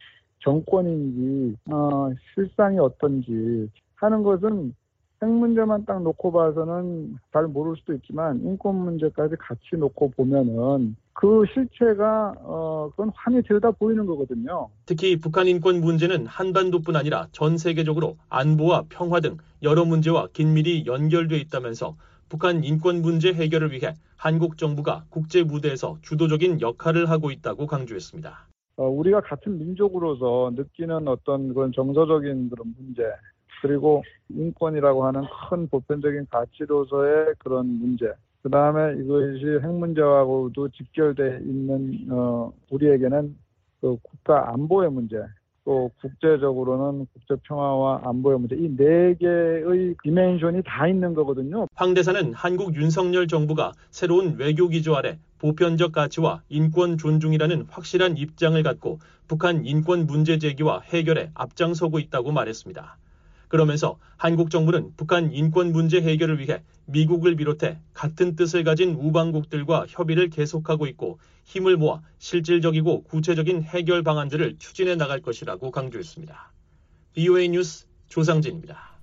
정권인지 실상이 어떤지 하는 것은 핵 문제만 딱 놓고 봐서는 잘 모를 수도 있지만 인권 문제까지 같이 놓고 보면은 그 실체가 그건 환히 들여다 보이는 거거든요. 특히 북한 인권 문제는 한반도뿐 아니라 전 세계적으로 안보와 평화 등 여러 문제와 긴밀히 연결돼 있다면서 북한 인권 문제 해결을 위해 한국 정부가 국제 무대에서 주도적인 역할을 하고 있다고 강조했습니다. 우리가 같은 민족으로서 느끼는 어떤 그런 정서적인 그런 문제 그리고 인권이라고 하는 큰 보편적인 가치로서의 그런 문제 그 다음에 이것이 핵 문제하고도 직결되어 있는 우리에게는 그 국가 안보의 문제 또 국제적으로는 국제 평화와 안보의 문제 이 4개의 디멘션이 다 있는 거거든요. 황 대사는 한국 윤석열 정부가 새로운 외교 기조 아래 보편적 가치와 인권 존중이라는 확실한 입장을 갖고 북한 인권 문제 제기와 해결에 앞장서고 있다고 말했습니다. 그러면서 한국 정부는 북한 인권 문제 해결을 위해 미국을 비롯해 같은 뜻을 가진 우방국들과 협의를 계속하고 있고 힘을 모아 실질적이고 구체적인 해결 방안들을 추진해 나갈 것이라고 강조했습니다. VOA 뉴스 조상진입니다.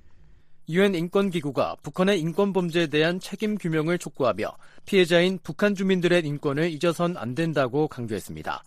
유엔 인권기구가 북한의 인권 범죄에 대한 책임 규명을 촉구하며 피해자인 북한 주민들의 인권을 잊어선 안 된다고 강조했습니다.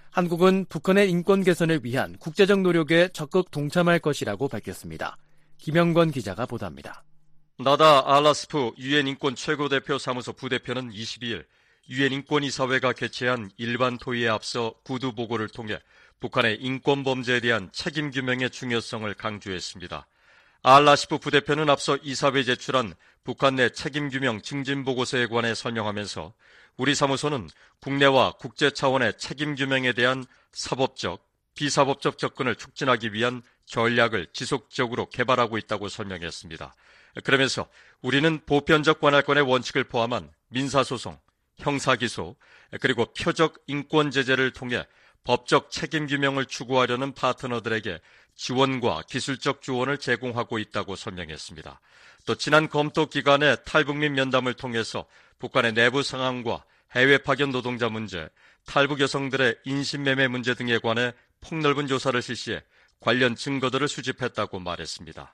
한국은 북한의 인권 개선을 위한 국제적 노력에 적극 동참할 것이라고 밝혔습니다. 김영권 기자가 보도합니다. 나다 알라스프 유엔 인권 최고대표 사무소 부대표는 22일 유엔 인권이사회가 개최한 일반 토의에 앞서 구두 보고를 통해 북한의 인권 범죄에 대한 책임 규명의 중요성을 강조했습니다. 알라시프 부대표는 앞서 이사회에 제출한 북한 내 책임규명 증진보고서에 관해 설명하면서 우리 사무소는 국내와 국제 차원의 책임규명에 대한 사법적, 비사법적 접근을 촉진하기 위한 전략을 지속적으로 개발하고 있다고 설명했습니다. 그러면서 우리는 보편적 관할권의 원칙을 포함한 민사소송, 형사기소, 그리고 표적 인권 제재를 통해 법적 책임규명을 추구하려는 파트너들에게 지원과 기술적 지원을 제공하고 있다고 설명했습니다. 또 지난 검토 기간의 탈북민 면담을 통해서 북한의 내부 상황과 해외 파견 노동자 문제, 탈북 여성들의 인신매매 문제 등에 관해 폭넓은 조사를 실시해 관련 증거들을 수집했다고 말했습니다.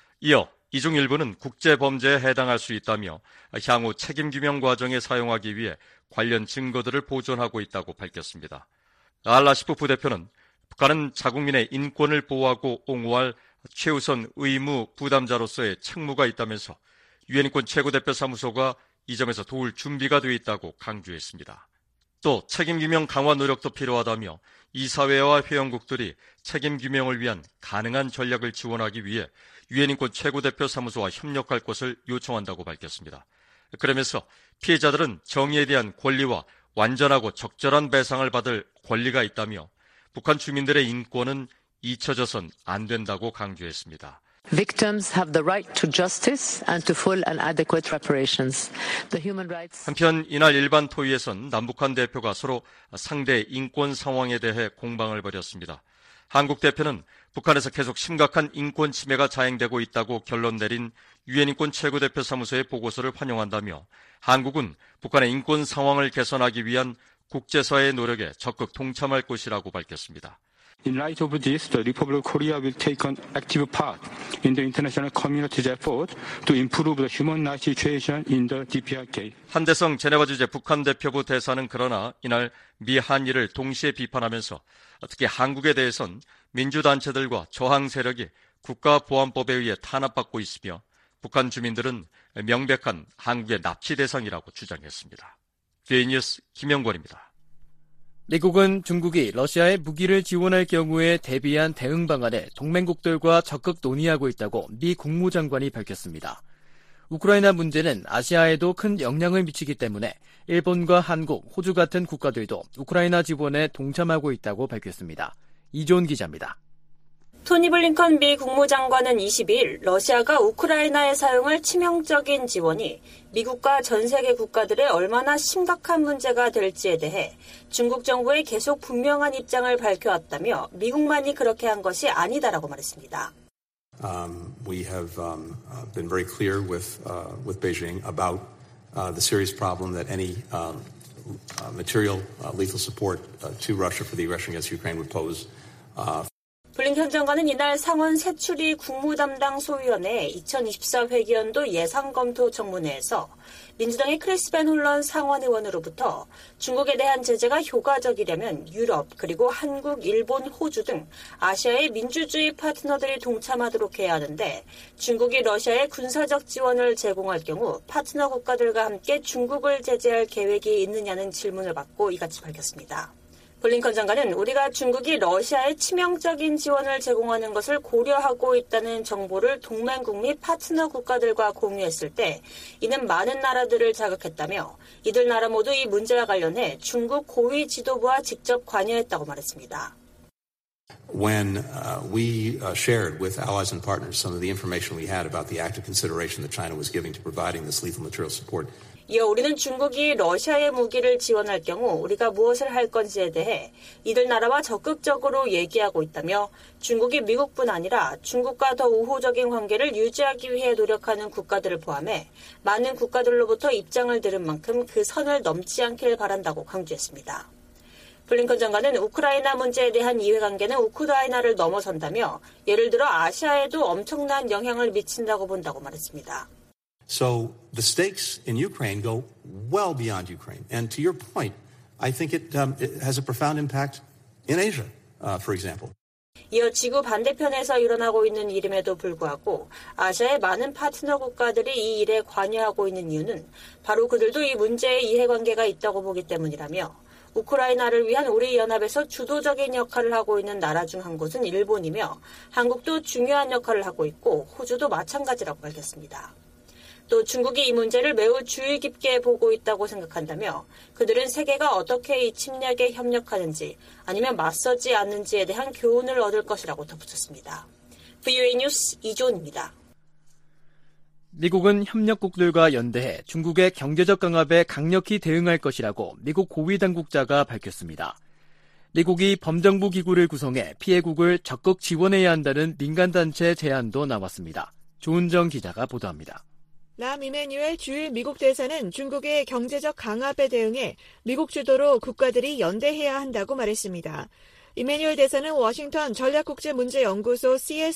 이어 이 중 일부는 국제범죄에 해당할 수 있다며 향후 책임규명 과정에 사용하기 위해 관련 증거들을 보존하고 있다고 밝혔습니다. 알라시프 부대표는 북한은 자국민의 인권을 보호하고 옹호할 최우선 의무 부담자로서의 책무가 있다면서 유엔 인권 최고대표 사무소가 이 점에서 도울 준비가 되어 있다고 강조했습니다. 또 책임규명 강화 노력도 필요하다며 이사회와 회원국들이 책임규명을 위한 가능한 전략을 지원하기 위해 유엔 인권 최고대표 사무소와 협력할 것을 요청한다고 밝혔습니다. 그러면서 피해자들은 정의에 대한 권리와 완전하고 적절한 배상을 받을 권리가 있다며 북한 주민들의 인권은 잊혀져선 안 된다고 강조했습니다. Victims have the right to justice and to full and adequate reparations. The human rights... 한편 이날 일반 토의에선 남북한 대표가 서로 상대 인권 상황에 대해 공방을 벌였습니다. 한국 대표는 북한에서 계속 심각한 인권 침해가 자행되고 있다고 결론 내린 유엔 인권 최고대표 사무소의 보고서를 환영한다며 한국은 북한의 인권 상황을 개선하기 위한 국제사회의 노력에 적극 동참할 것이라고 밝혔습니다. In light of this, the Republic of Korea will take an active part in the international community's effort to improve the human rights situation in the DPRK. 한대성 제네바 주재 북한 대표부 대사는 그러나 이날 미 한일을 동시에 비판하면서 특히 한국에 대해선 민주단체들과 저항 세력이 국가보안법에 의해 탄압받고 있으며 북한 주민들은 명백한 한국의 납치 대상이라고 주장했습니다. VOA 뉴스 김영권입니다. 미국은 중국이 러시아에 무기를 지원할 경우에 대비한 대응 방안을 동맹국들과 적극 논의하고 있다고 미 국무장관이 밝혔습니다. 우크라이나 문제는 아시아에도 큰 영향을 미치기 때문에 일본과 한국, 호주 같은 국가들도 우크라이나 지원에 동참하고 있다고 밝혔습니다. 이존 기자입니다. 토니 블링컨 미 국무장관은 22일 러시아가 우크라이나에 사용할 치명적인 지원이 미국과 전 세계 국가들의 얼마나 심각한 문제가 될지에 대해 중국 정부에 계속 분명한 입장을 밝혀왔다며 미국만이 그렇게 한 것이 아니다라고 말했습니다. We have been very clear with Beijing about the serious problem that any material lethal support to Russia for the aggression against Ukraine would pose. 블링컨 장관은 이날 상원 세추리 국무담당 소위원회 2024 회기연도 예상검토 청문회에서 민주당의 크리스 벤 홀런 상원의원으로부터 중국에 대한 제재가 효과적이려면 유럽 그리고 한국, 일본, 호주 등 아시아의 민주주의 파트너들이 동참하도록 해야 하는데 중국이 러시아에 군사적 지원을 제공할 경우 파트너 국가들과 함께 중국을 제재할 계획이 있느냐는 질문을 받고 이같이 밝혔습니다. 블링컨 장관은 우리가 중국이 러시아에 치명적인 지원을 제공하는 것을 고려하고 있다는 정보를 동맹국 및 파트너 국가들과 공유했을 때 이는 많은 나라들을 자극했다며 이들 나라 모두 이 문제와 관련해 중국 고위 지도부와 직접 관여했다고 말했습니다. When we shared with allies and partners some of the information we had about the active consideration that China was giving to providing this lethal material support, 이어 우리는 중국이 러시아의 무기를 지원할 경우 우리가 무엇을 할 건지에 대해 이들 나라와 적극적으로 얘기하고 있다며 중국이 미국뿐 아니라 중국과 더 우호적인 관계를 유지하기 위해 노력하는 국가들을 포함해 많은 국가들로부터 입장을 들은 만큼 그 선을 넘지 않길 바란다고 강조했습니다. 블링컨 장관은 우크라이나 문제에 대한 이해관계는 우크라이나를 넘어선다며 예를 들어 아시아에도 엄청난 영향을 미친다고 본다고 말했습니다. So the stakes in Ukraine go well beyond Ukraine. And to your point, I think it has a profound impact in Asia, for example. 이어 지구 반대편에서 일어나고 있는 일임에도 불구하고 아시아의 많은 파트너 국가들이 이 일에 관여하고 있는 이유는 바로 그들도 이 문제에 이해관계가 있다고 보기 때문이라며 우크라이나를 위한 우리 연합에서 주도적인 역할을 하고 있는 나라 중 한 곳은 일본이며 한국도 중요한 역할을 하고 있고 호주도 마찬가지라고 밝혔습니다. 또 중국이 이 문제를 매우 주의 깊게 보고 있다고 생각한다며 그들은 세계가 어떻게 이 침략에 협력하는지 아니면 맞서지 않는지에 대한 교훈을 얻을 것이라고 덧붙였습니다. VOA 뉴스 이조은입니다. 미국은 협력국들과 연대해 중국의 경제적 강압에 강력히 대응할 것이라고 미국 고위 당국자가 밝혔습니다. 미국이 범정부 기구를 구성해 피해국을 적극 지원해야 한다는 민간단체 제안도 나왔습니다. 조은정 기자가 보도합니다. 람 이메뉴엘 주일 미국 대사는 중국의 경제적 강압에 대응해 미국 주도로 국가들이 연대해야 한다고 말했습니다. 이메뉴엘 대사는 워싱턴 전략국제문제연구소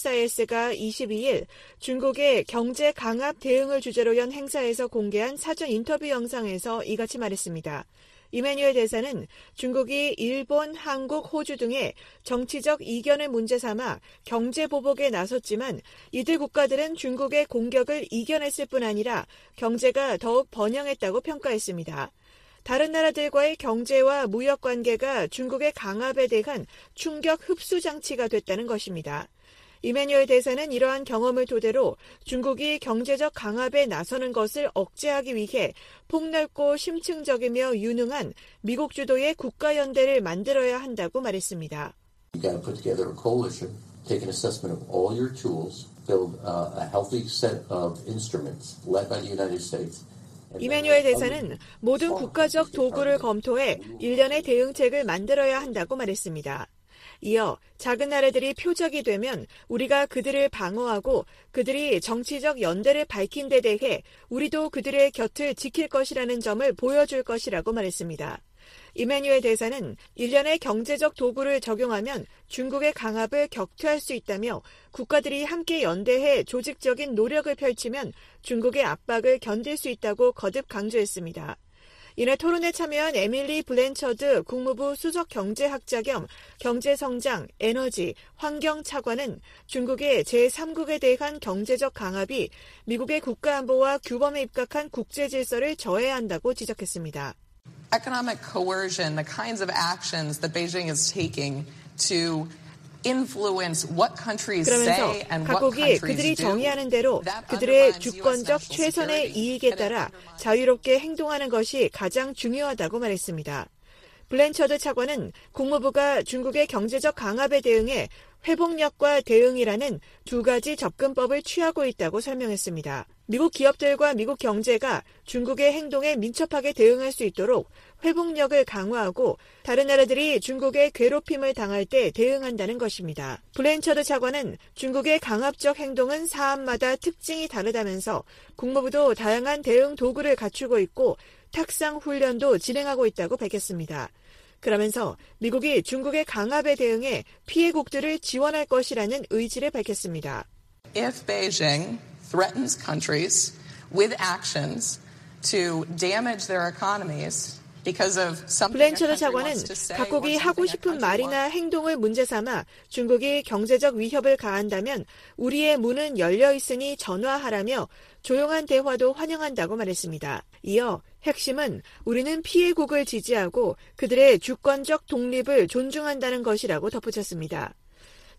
CSIS가 22일 중국의 경제 강압 대응을 주제로 연 행사에서 공개한 사전 인터뷰 영상에서 이같이 말했습니다. 이메뉴엘 대사는 중국이 일본, 한국, 호주 등의 정치적 이견을 문제 삼아 경제 보복에 나섰지만 이들 국가들은 중국의 공격을 이겨냈을 뿐 아니라 경제가 더욱 번영했다고 평가했습니다. 다른 나라들과의 경제와 무역 관계가 중국의 강압에 대한 충격 흡수 장치가 됐다는 것입니다. 이메뉴엘 대사는 이러한 경험을 토대로 중국이 경제적 강압에 나서는 것을 억제하기 위해 폭넓고 심층적이며 유능한 미국 주도의 국가연대를 만들어야 한다고 말했습니다. You've got to put together a coalition, take an assessment of all your tools, build a healthy set of instruments led by the United States. 이메뉴엘 대사는 모든 국가적 도구를 검토해 일련의 대응책을 만들어야 한다고 말했습니다. 이어 작은 나라들이 표적이 되면 우리가 그들을 방어하고 그들이 정치적 연대를 밝힌 데 대해 우리도 그들의 곁을 지킬 것이라는 점을 보여줄 것이라고 말했습니다. 이메뉴엘 대사는 일련의 경제적 도구를 적용하면 중국의 강압을 격퇴할 수 있다며 국가들이 함께 연대해 조직적인 노력을 펼치면 중국의 압박을 견딜 수 있다고 거듭 강조했습니다. 이날 토론에 참여한 에밀리 블랜처드 국무부 수석 경제학자 겸 경제성장, 에너지, 환경 차관은 중국의 제3국에 대한 경제적 강압이 미국의 국가안보와 규범에 입각한 국제 질서를 저해야 한다고 지적했습니다. Economic coercion, the kinds of actions that Beijing is taking to influence what countries say and what 각국이 countries 그들이 do. 정의하는 대로 그들의 주권적 최선의 이익에 따라 자유롭게 행동하는 것이 가장 중요하다고 말했습니다. 블랜처드 차관은 국무부가 중국의 경제적 강압에 대응해 회복력과 대응이라는 두 가지 접근법을 취하고 있다고 설명했습니다. 미국 기업들과 미국 경제가 중국의 행동에 민첩하게 대응할 수 있도록 회복력을 강화하고 다른 나라들이 중국의 괴롭힘을 당할 때 대응한다는 것입니다. 블랜처드 차관은 중국의 강압적 행동은 사안마다 특징이 다르다면서 국무부도 다양한 대응 도구를 갖추고 있고 탁상 훈련도 진행하고 있다고 밝혔습니다. 그러면서 미국이 중국의 강압에 대응해 피해국들을 지원할 것이라는 의지를 밝혔습니다. If Beijing threatens countries with actions to damage their economies because of something 블랜처드 차관은 각국이 하고 싶은 말이나 행동을 문제 삼아 중국이 경제적 위협을 가한다면 우리의 문은 열려 있으니 전화하라며 조용한 대화도 환영한다고 말했습니다. 이어 핵심은 우리는 피해국을 지지하고 그들의 주권적 독립을 존중한다는 것이라고 덧붙였습니다.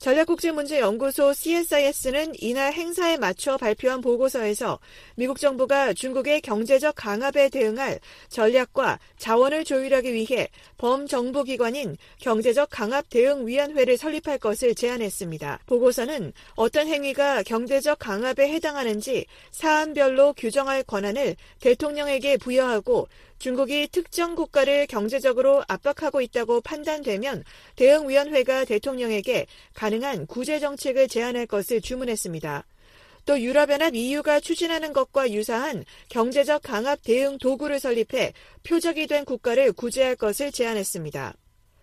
전략국제문제연구소 CSIS는 이날 행사에 맞춰 발표한 보고서에서 미국 정부가 중국의 경제적 강압에 대응할 전략과 자원을 조율하기 위해 범정부기관인 경제적 강압 대응위원회를 설립할 것을 제안했습니다. 보고서는 어떤 행위가 경제적 강압에 해당하는지 사안별로 규정할 권한을 대통령에게 부여하고 중국이 특정 국가를 경제적으로 압박하고 있다고 판단되면 대응위원회가 대통령에게 가능한 구제 정책을 제안할 것을 주문했습니다. 또 유럽연합 EU가 추진하는 것과 유사한 경제적 강압 대응 도구를 설립해 표적이 된 국가를 구제할 것을 제안했습니다.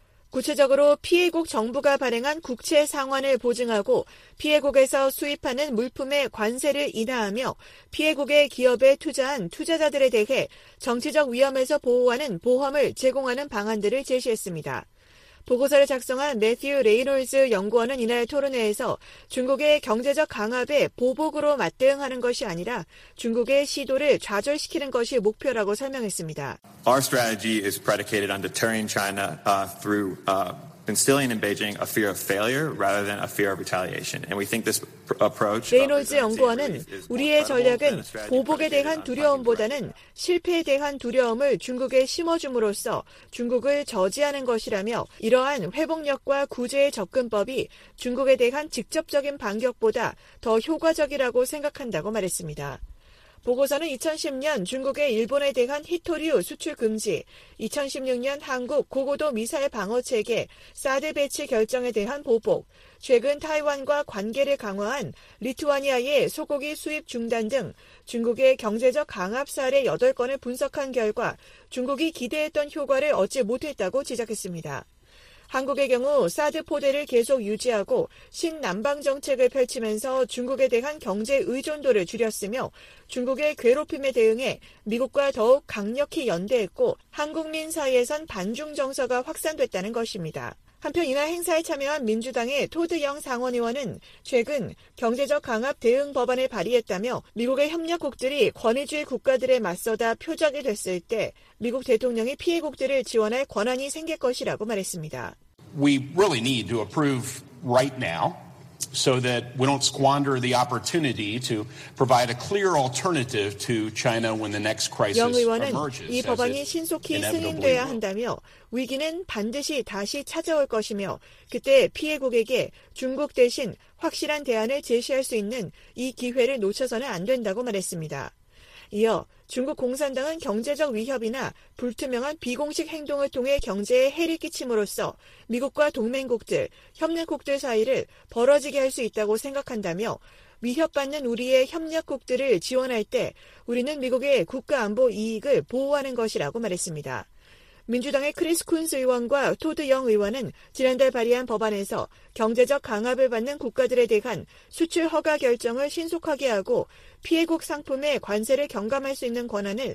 구체적으로 피해국 정부가 발행한 국채 상환을 보증하고 피해국에서 수입하는 물품의 관세를 인하하며 피해국의 기업에 투자한 투자자들에 대해 정치적 위험에서 보호하는 보험을 제공하는 방안들을 제시했습니다. 보고서를 작성한 매튜 레이놀즈 연구원은 이날 토론회에서 중국의 경제적 강압에 보복으로 맞대응하는 것이 아니라 중국의 시도를 좌절시키는 것이 목표라고 설명했습니다. Our strategy is predicated on deterring China through instilling in Beijing a fear of failure rather than a fear of retaliation. And we think this approach. 레이놀즈 연구원은 우리의 전략은 보복에 대한 두려움보다는 실패에 대한 두려움을 중국에 심어줌으로써 중국을 저지하는 것이라며 이러한 회복력과 구제의 접근법이 중국에 대한 직접적인 반격보다 더 효과적이라고 생각한다고 말했습니다. 보고서는 2010년 중국의 일본에 대한 히토류 수출 금지, 2016년 한국 고고도 미사일 방어 체계, 사드 배치 결정에 대한 보복, 최근 타이완과 관계를 강화한 리투아니아의 소고기 수입 중단 등 중국의 경제적 강압 사례 8건을 분석한 결과 중국이 기대했던 효과를 얻지 못했다고 지적했습니다. 한국의 경우 사드 포대를 계속 유지하고 신남방 정책을 펼치면서 중국에 대한 경제 의존도를 줄였으며 중국의 괴롭힘에 대응해 미국과 더욱 강력히 연대했고 한국민 사이에선 반중 정서가 확산됐다는 것입니다. 한편 이날 행사에 참여한 민주당의 토드 영 상원의원은 최근 경제적 강압 대응 법안을 발의했다며 미국의 협력국들이 권위주의 국가들에 맞서다 표적이 됐을 때 미국 대통령이 피해국들을 지원할 권한이 생길 것이라고 말했습니다. We really need to approve right now so that we don't squander the opportunity to provide a clear alternative to China when the next crisis 영 의원은 emerges. 이 법안이 신속히 승인돼야 한다며 위기는 반드시 다시 찾아올 것이며 그때 피해국에게 중국 대신 확실한 대안을 제시할 수 있는 이 기회를 놓쳐서는 안 된다고 말했습니다. 이어 중국 공산당은 경제적 위협이나 불투명한 비공식 행동을 통해 경제에 해를 끼침으로써 미국과 동맹국들, 협력국들 사이를 벌어지게 할 수 있다고 생각한다며 위협받는 우리의 협력국들을 지원할 때 우리는 미국의 국가안보 이익을 보호하는 것이라고 말했습니다. 민주당의 크리스 쿤스 의원과 토드 영 의원은 지난달 발의한 법안에서 경제적 강압을 받는 국가들에 대한 수출 허가 결정을 신속하게 하고 피해국 상품의 관세를 경감할 수 있는 권한을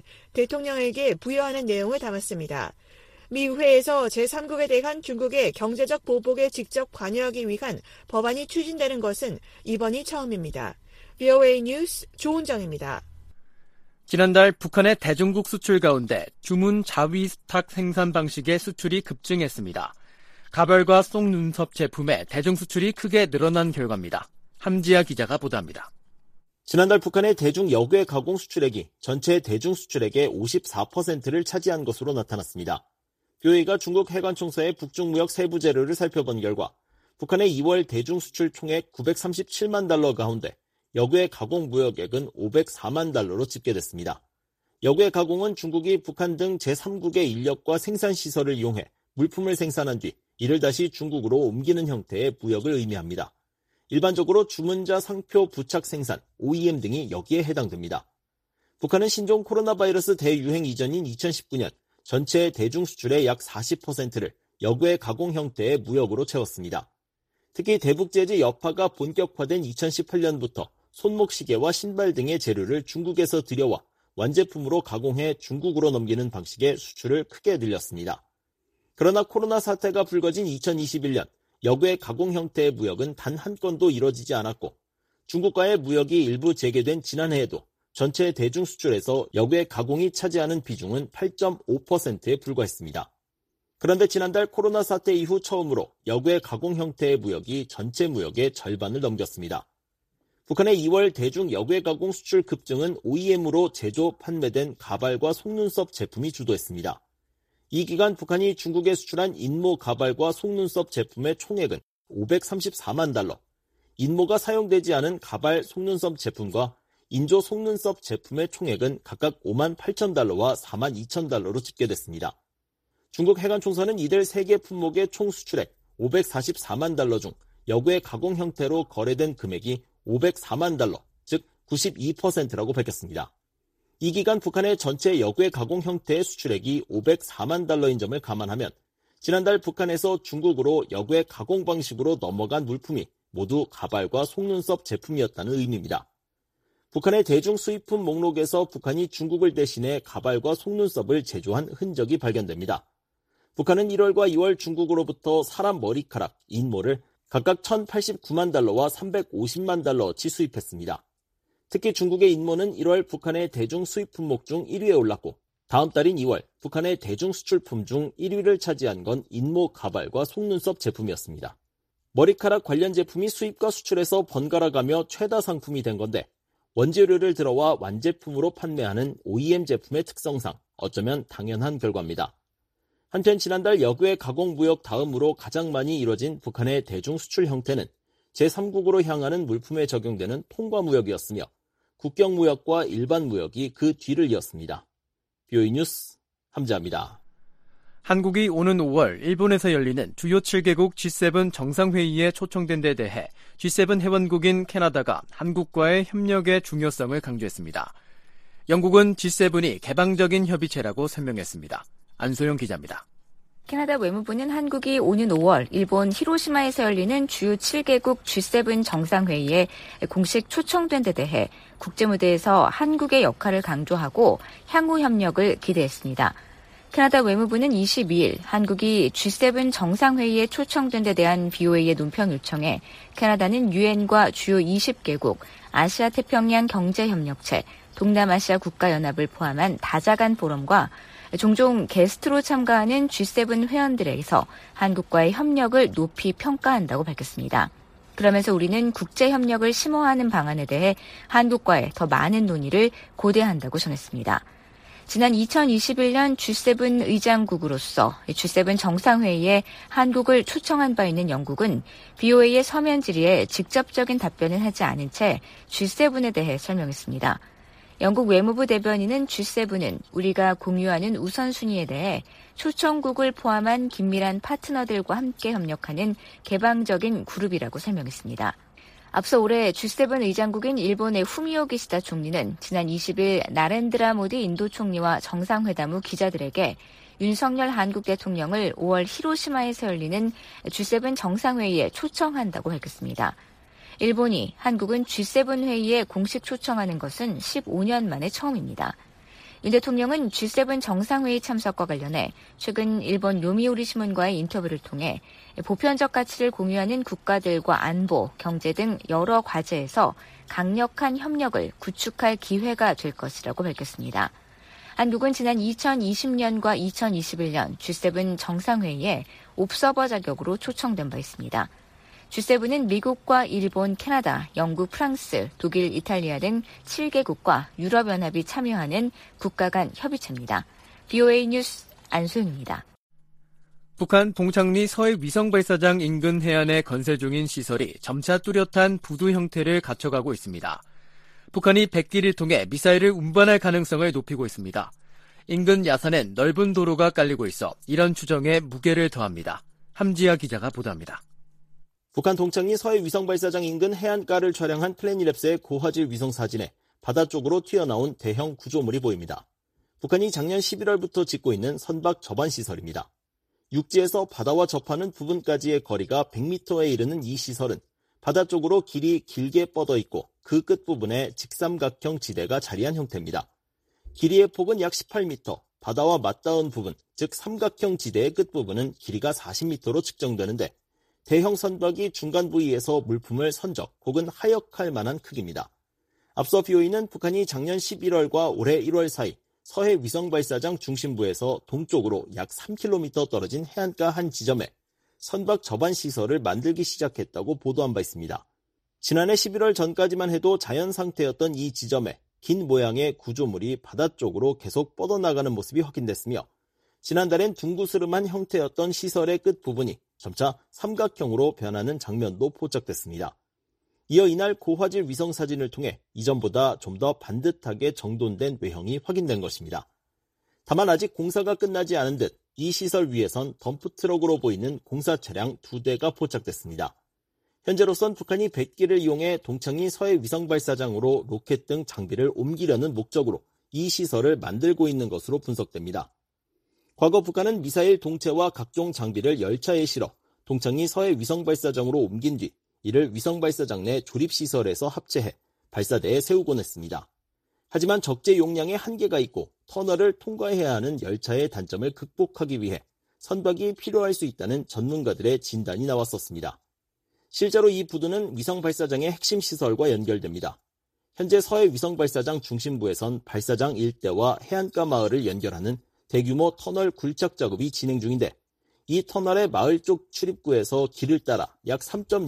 대통령에게 부여하는 내용을 담았습니다. 미 의회에서 제3국에 대한 중국의 경제적 보복에 직접 관여하기 위한 법안이 추진되는 것은 이번이 처음입니다. VOA 뉴스 조은정입니다. 지난달 북한의 대중국 수출 가운데 주문 자위 수탁 생산 방식의 수출이 급증했습니다. 가벌과 쏙눈썹 제품의 대중 수출이 크게 늘어난 결과입니다. 함지아 기자가 보도합니다. 지난달 북한의 대중 여괴 가공 수출액이 전체 대중 수출액의 54%를 차지한 것으로 나타났습니다. BOA가 중국 해관총서의 북중무역 세부 자료를 살펴본 결과 북한의 2월 대중 수출 총액 937만 달러 가운데 여괴 가공 무역액은 504만 달러로 집계됐습니다. 여괴 가공은 중국이 북한 등 제3국의 인력과 생산시설을 이용해 물품을 생산한 뒤 이를 다시 중국으로 옮기는 형태의 무역을 의미합니다. 일반적으로 주문자 상표 부착 생산, OEM 등이 여기에 해당됩니다. 북한은 신종 코로나 바이러스 대유행 이전인 2019년 전체 대중 수출의 약 40%를 여괴 가공 형태의 무역으로 채웠습니다. 특히 대북제재 여파가 본격화된 2018년부터 손목시계와 신발 등의 재료를 중국에서 들여와 완제품으로 가공해 중국으로 넘기는 방식의 수출을 크게 늘렸습니다. 그러나 코로나 사태가 불거진 2021년 여괴 가공 형태의 무역은 단 한 건도 이뤄지지 않았고 중국과의 무역이 일부 재개된 지난해에도 전체 대중 수출에서 여괴 가공이 차지하는 비중은 8.5%에 불과했습니다. 그런데 지난달 코로나 사태 이후 처음으로 역외 가공 형태의 무역이 전체 무역의 절반을 넘겼습니다. 북한의 2월 대중 역외 가공 수출 급증은 OEM으로 제조, 판매된 가발과 속눈썹 제품이 주도했습니다. 이 기간 북한이 중국에 수출한 인모 가발과 속눈썹 제품의 총액은 534만 달러, 인모가 사용되지 않은 가발, 속눈썹 제품과 인조 속눈썹 제품의 총액은 각각 5만 8천 달러와 4만 2천 달러로 집계됐습니다. 중국 해관총사는 이들 세 개 품목의 총 수출액 544만 달러 중 역외 가공 형태로 거래된 금액이 504만 달러, 즉 92%라고 밝혔습니다. 이 기간 북한의 전체 역외 가공 형태의 수출액이 504만 달러인 점을 감안하면 지난달 북한에서 중국으로 역외 가공 방식으로 넘어간 물품이 모두 가발과 속눈썹 제품이었다는 의미입니다. 북한의 대중 수입품 목록에서 북한이 중국을 대신해 가발과 속눈썹을 제조한 흔적이 발견됩니다. 북한은 1월과 2월 중국으로부터 사람 머리카락, 인모를 각각 1,089만 달러와 350만 달러어치 수입했습니다. 특히 중국의 인모는 1월 북한의 대중 수입 품목 중 1위에 올랐고 다음 달인 2월 북한의 대중 수출품 중 1위를 차지한 건 인모 가발과 속눈썹 제품이었습니다. 머리카락 관련 제품이 수입과 수출에서 번갈아가며 최다 상품이 된 건데 원재료를 들어와 완제품으로 판매하는 OEM 제품의 특성상 어쩌면 당연한 결과입니다. 한편 지난달 역외 가공 무역 다음으로 가장 많이 이뤄진 북한의 대중 수출 형태는 제3국으로 향하는 물품에 적용되는 통과무역이었으며 국경무역과 일반 무역이 그 뒤를 이었습니다. BOE 뉴스 함재합니다. 한국이 오는 5월 일본에서 열리는 주요 7개국 G7 정상회의에 초청된 데 대해 G7 회원국인 캐나다가 한국과의 협력의 중요성을 강조했습니다. 영국은 G7이 개방적인 협의체라고 설명했습니다. 안소영 기자입니다. 캐나다 외무부는 한국이 오는 5월 일본 히로시마에서 열리는 주요 7개국 G7 정상회의에 공식 초청된 데 대해 국제무대에서 한국의 역할을 강조하고 향후 협력을 기대했습니다. 캐나다 외무부는 22일 한국이 G7 정상회의에 초청된 데 대한 BOA의 논평 요청에 캐나다는 유엔과 주요 20개국, 아시아태평양 경제협력체, 동남아시아 국가연합을 포함한 다자간 포럼과 종종 게스트로 참가하는 G7 회원들에게서 한국과의 협력을 높이 평가한다고 밝혔습니다. 그러면서 우리는 국제협력을 심화하는 방안에 대해 한국과의 더 많은 논의를 고대한다고 전했습니다. 지난 2021년 G7 의장국으로서 G7 정상회의에 한국을 초청한 바 있는 영국은 BOA의 서면 질의에 직접적인 답변을 하지 않은 채 G7에 대해 설명했습니다. 영국 외무부 대변인은 G7은 우리가 공유하는 우선순위에 대해 초청국을 포함한 긴밀한 파트너들과 함께 협력하는 개방적인 그룹이라고 설명했습니다. 앞서 올해 G7 의장국인 일본의 후미오 기시다 총리는 지난 20일 나렌드라 모디 인도 총리와 정상회담 후 기자들에게 윤석열 한국 대통령을 5월 히로시마에서 열리는 G7 정상회의에 초청한다고 밝혔습니다. 일본이 한국은 G7 회의에 공식 초청하는 것은 15년 만에 처음입니다. 윤 대통령은 G7 정상회의 참석과 관련해 최근 일본 요미우리 신문과의 인터뷰를 통해 보편적 가치를 공유하는 국가들과 안보, 경제 등 여러 과제에서 강력한 협력을 구축할 기회가 될 것이라고 밝혔습니다. 한국은 지난 2020년과 2021년 G7 정상회의에 옵서버 자격으로 초청된 바 있습니다. G7은 미국과 일본, 캐나다, 영국, 프랑스, 독일, 이탈리아 등 7개국과 유럽연합이 참여하는 국가 간 협의체입니다. BOA 뉴스 안소영입니다. 북한 동창리 서해 위성발사장 인근 해안에 건설 중인 시설이 점차 뚜렷한 부두 형태를 갖춰가고 있습니다. 북한이 백기를 통해 미사일을 운반할 가능성을 높이고 있습니다. 인근 야산엔 넓은 도로가 깔리고 있어 이런 추정에 무게를 더합니다. 함지아 기자가 보도합니다. 북한 동창리 서해 위성발사장 인근 해안가를 촬영한 플래닛랩스의 고화질 위성 사진에 바다 쪽으로 튀어나온 대형 구조물이 보입니다. 북한이 작년 11월부터 짓고 있는 선박 접안 시설입니다. 육지에서 바다와 접하는 부분까지의 거리가 100m에 이르는 이 시설은 바다 쪽으로 길이 길게 뻗어 있고 그 끝부분에 직삼각형 지대가 자리한 형태입니다. 길이의 폭은 약 18m, 바다와 맞닿은 부분, 즉 삼각형 지대의 끝부분은 길이가 40m로 측정되는데 대형 선박이 중간 부위에서 물품을 선적 혹은 하역할 만한 크기입니다. 앞서 BOE는 북한이 작년 11월과 올해 1월 사이 서해 위성발사장 중심부에서 동쪽으로 약 3km 떨어진 해안가 한 지점에 선박 접안 시설을 만들기 시작했다고 보도한 바 있습니다. 지난해 11월 전까지만 해도 자연 상태였던 이 지점에 긴 모양의 구조물이 바다 쪽으로 계속 뻗어나가는 모습이 확인됐으며 지난달엔 둥그스름한 형태였던 시설의 끝부분이 점차 삼각형으로 변하는 장면도 포착됐습니다. 이어 이날 고화질 위성사진을 통해 이전보다 좀 더 반듯하게 정돈된 외형이 확인된 것입니다. 다만 아직 공사가 끝나지 않은 듯 이 시설 위에선 덤프트럭으로 보이는 공사 차량 2대가 포착됐습니다. 현재로선 북한이 백기를 이용해 동창리 서해 위성발사장으로 로켓 등 장비를 옮기려는 목적으로 이 시설을 만들고 있는 것으로 분석됩니다. 과거 북한은 미사일 동체와 각종 장비를 열차에 실어 동창리 서해 위성발사장으로 옮긴 뒤 이를 위성발사장 내 조립시설에서 합체해 발사대에 세우곤 했습니다. 하지만 적재 용량에 한계가 있고 터널을 통과해야 하는 열차의 단점을 극복하기 위해 선박이 필요할 수 있다는 전문가들의 진단이 나왔었습니다. 실제로 이 부두는 위성발사장의 핵심 시설과 연결됩니다. 현재 서해 위성발사장 중심부에선 발사장 일대와 해안가 마을을 연결하는 대규모 터널 굴착 작업이 진행 중인데 이 터널의 마을 쪽 출입구에서 길을 따라 약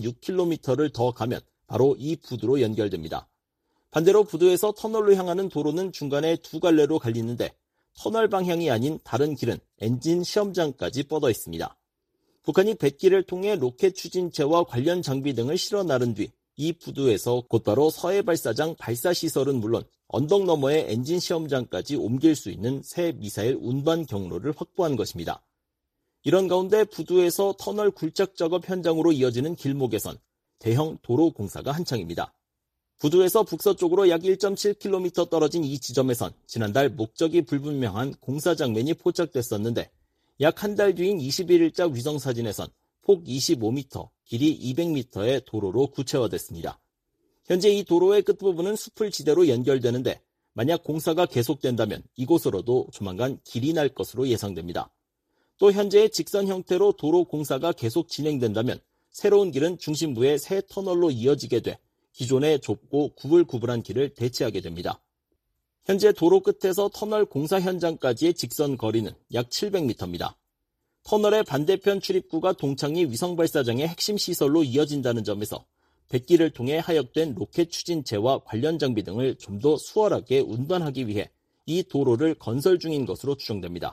3.6km를 더 가면 바로 이 부두로 연결됩니다. 반대로 부두에서 터널로 향하는 도로는 중간에 두 갈래로 갈리는데 터널 방향이 아닌 다른 길은 엔진 시험장까지 뻗어 있습니다. 북한이 백기를 통해 로켓 추진체와 관련 장비 등을 실어 나른 뒤 이 부두에서 곧바로 서해 발사장 발사 시설은 물론 언덕 너머의 엔진 시험장까지 옮길 수 있는 새 미사일 운반 경로를 확보한 것입니다. 이런 가운데 부두에서 터널 굴착 작업 현장으로 이어지는 길목에선 대형 도로 공사가 한창입니다. 부두에서 북서쪽으로 약 1.7km 떨어진 이 지점에선 지난달 목적이 불분명한 공사 장면이 포착됐었는데 약 한 달 뒤인 21일자 위성사진에선 폭 25m, 길이 200m의 도로로 구체화됐습니다. 현재 이 도로의 끝부분은 숲을 지대로 연결되는데 만약 공사가 계속된다면 이곳으로도 조만간 길이 날 것으로 예상됩니다. 또 현재의 직선 형태로 도로 공사가 계속 진행된다면 새로운 길은 중심부의 새 터널로 이어지게 돼 기존의 좁고 구불구불한 길을 대체하게 됩니다. 현재 도로 끝에서 터널 공사 현장까지의 직선 거리는 약 700m입니다. 터널의 반대편 출입구가 동창리 위성발사장의 핵심 시설로 이어진다는 점에서 백기를 통해 하역된 로켓 추진체와 관련 장비 등을 좀 더 수월하게 운반하기 위해 이 도로를 건설 중인 것으로 추정됩니다.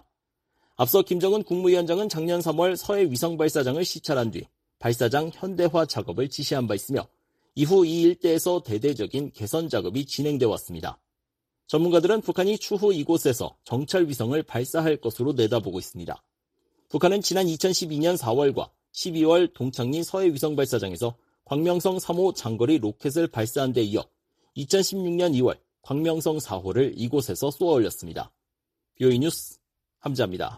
앞서 김정은 국무위원장은 작년 3월 서해 위성발사장을 시찰한 뒤 발사장 현대화 작업을 지시한 바 있으며 이후 이 일대에서 대대적인 개선 작업이 진행돼 왔습니다. 전문가들은 북한이 추후 이곳에서 정찰 위성을 발사할 것으로 내다보고 있습니다. 북한은 지난 2012년 4월과 12월 동창리 서해 위성발사장에서 광명성 3호 장거리 로켓을 발사한 데 이어 2016년 2월 광명성 4호를 이곳에서 쏘아 올렸습니다. BOE 뉴스 함자입니다.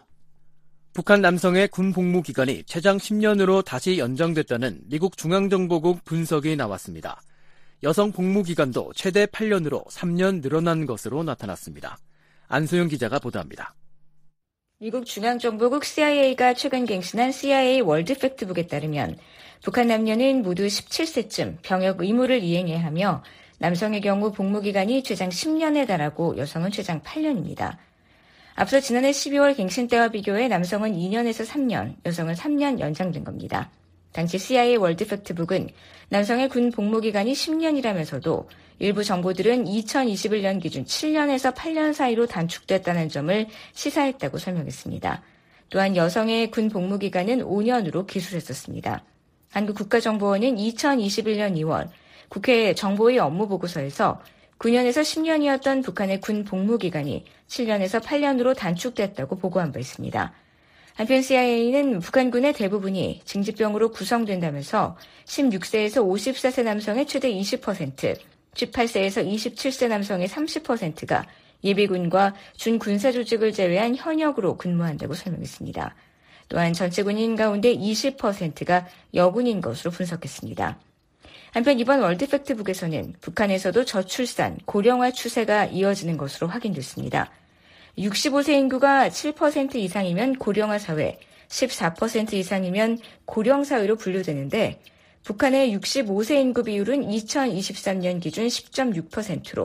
북한 남성의 군 복무 기간이 최장 10년으로 다시 연장됐다는 미국 중앙정보국 분석이 나왔습니다. 여성 복무 기간도 최대 8년으로 3년 늘어난 것으로 나타났습니다. 안소영 기자가 보도합니다. 미국 중앙정보국 CIA가 최근 갱신한 CIA 월드 팩트북에 따르면 북한 남녀는 모두 17세쯤 병역 의무를 이행해야 하며 남성의 경우 복무기간이 최장 10년에 달하고 여성은 최장 8년입니다. 앞서 지난해 12월 갱신 때와 비교해 남성은 2년에서 3년, 여성은 3년 연장된 겁니다. 당시 CIA 월드 팩트북은 남성의 군 복무기간이 10년이라면서도 일부 정보들은 2021년 기준 7년에서 8년 사이로 단축됐다는 점을 시사했다고 설명했습니다. 또한 여성의 군 복무기간은 5년으로 기술했었습니다. 한국국가정보원은 2021년 2월 국회 정보위 업무보고서에서 9년에서 10년이었던 북한의 군 복무기간이 7년에서 8년으로 단축됐다고 보고한 바 있습니다. 한편 CIA는 북한군의 대부분이 징집병으로 구성된다면서 16세에서 54세 남성의 최대 20%, 18세에서 27세 남성의 30%가 예비군과 준군사 조직을 제외한 현역으로 근무한다고 설명했습니다. 또한 전체 군인 가운데 20%가 여군인 것으로 분석했습니다. 한편 이번 월드팩트북에서는 북한에서도 저출산, 고령화 추세가 이어지는 것으로 확인됐습니다. 65세 인구가 7% 이상이면 고령화 사회, 14% 이상이면 고령 사회로 분류되는데 북한의 65세 인구 비율은 2023년 기준 10.6%로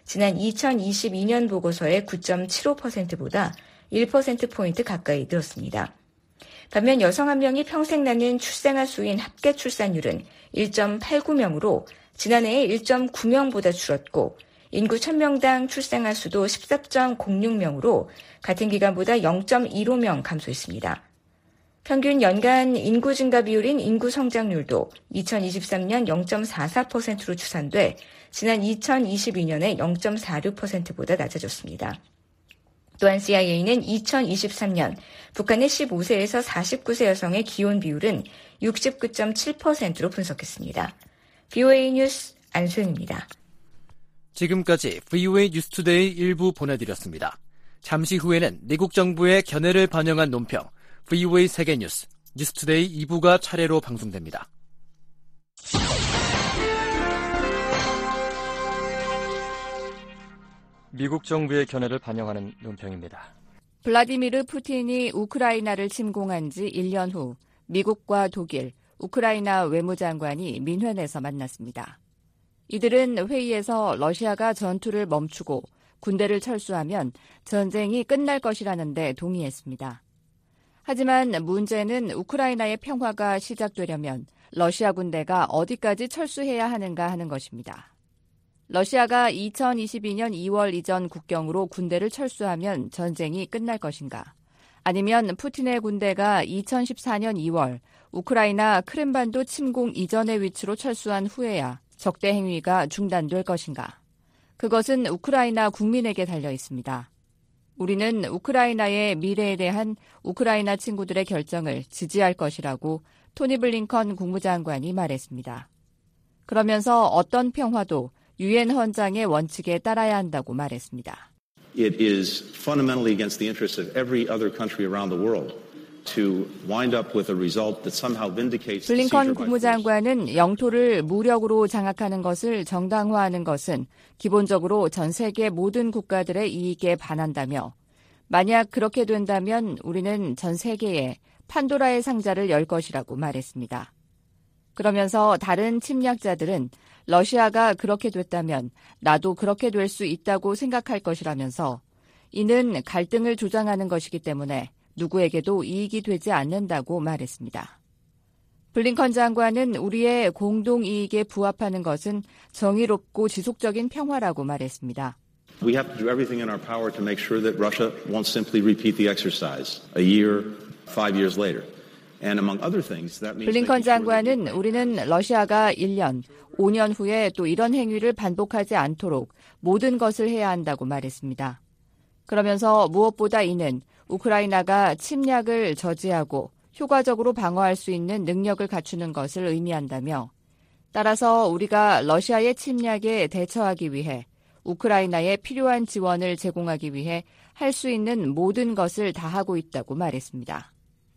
지난 2022년 보고서의 9.75%보다 1%포인트 가까이 늘었습니다. 반면 여성 1명이 평생 낳는 출생아 수인 합계 출산율은 1.89명으로 지난해에 1.9명보다 줄었고 인구 1000명당 출생아 수도 14.06명으로 같은 기간보다 0.15명 감소했습니다. 평균 연간 인구 증가 비율인 인구 성장률도 2023년 0.44%로 추산돼 지난 2022년에 0.46%보다 낮아졌습니다. 또한 CIA는 2023년 북한의 15세에서 49세 여성의 기혼 비율은 69.7%로 분석했습니다. VOA 뉴스 안소영입니다. 지금까지 VOA 뉴스투데이 일부 보내드렸습니다. 잠시 후에는 미국 정부의 견해를 반영한 논평 VOA 세계뉴스 뉴스투데이 2부가 차례로 방송됩니다. 미국 정부의 견해를 반영하는 논평입니다. 블라디미르 푸틴이 우크라이나를 침공한 지 1년 후 미국과 독일, 우크라이나 외무장관이 민회에서 만났습니다. 이들은 회의에서 러시아가 전투를 멈추고 군대를 철수하면 전쟁이 끝날 것이라는 데 동의했습니다. 하지만 문제는 우크라이나의 평화가 시작되려면 러시아 군대가 어디까지 철수해야 하는가 하는 것입니다. 러시아가 2022년 2월 이전 국경으로 군대를 철수하면 전쟁이 끝날 것인가? 아니면 푸틴의 군대가 2014년 2월 우크라이나 크림반도 침공 이전의 위치로 철수한 후에야 적대 행위가 중단될 것인가? 그것은 우크라이나 국민에게 달려 있습니다. 우리는 우크라이나의 미래에 대한 우크라이나 친구들의 결정을 지지할 것이라고 토니 블링컨 국무장관이 말했습니다. 그러면서 어떤 평화도 유엔 헌장의 원칙에 따라야 한다고 말했습니다. It is fundamentally against the interests of every other country around the world to wind up with a result that somehow vindicates the 블링컨 국무장관은 영토를 무력으로 장악하는 것을 정당화하는 것은 기본적으로 전 세계 모든 국가들의 이익에 반한다며 만약 그렇게 된다면 우리는 전 세계에 판도라의 상자를 열 것이라고 말했습니다. 그러면서 다른 침략자들은 러시아가 그렇게 됐다면 나도 그렇게 될 수 있다고 생각할 것이라면서 이는 갈등을 조장하는 것이기 때문에 누구에게도 이익이 되지 않는다고 말했습니다. 블링컨 장관은 우리의 공동 이익에 부합하는 것은 정의롭고 지속적인 평화라고 말했습니다. We have to do everything in our power to make sure that Russia won't simply repeat the exercise a year, 5 years later. And among other things, that means 블링컨 장관은 우리는 러시아가 1년, 5년 후에 또 이런 행위를 반복하지 않도록 모든 것을 해야 한다고 말했습니다. 그러면서 무엇보다 이는 우크라이나가 침략을 저지하고 효과적으로 방어할 수 있는 능력을 갖추는 것을 의미한다며 따라서 우리가 러시아의 침략에 대처하기 위해 우크라이나에 필요한 지원을 제공하기 위해 할 수 있는 모든 것을 다하고 있다고 말했습니다.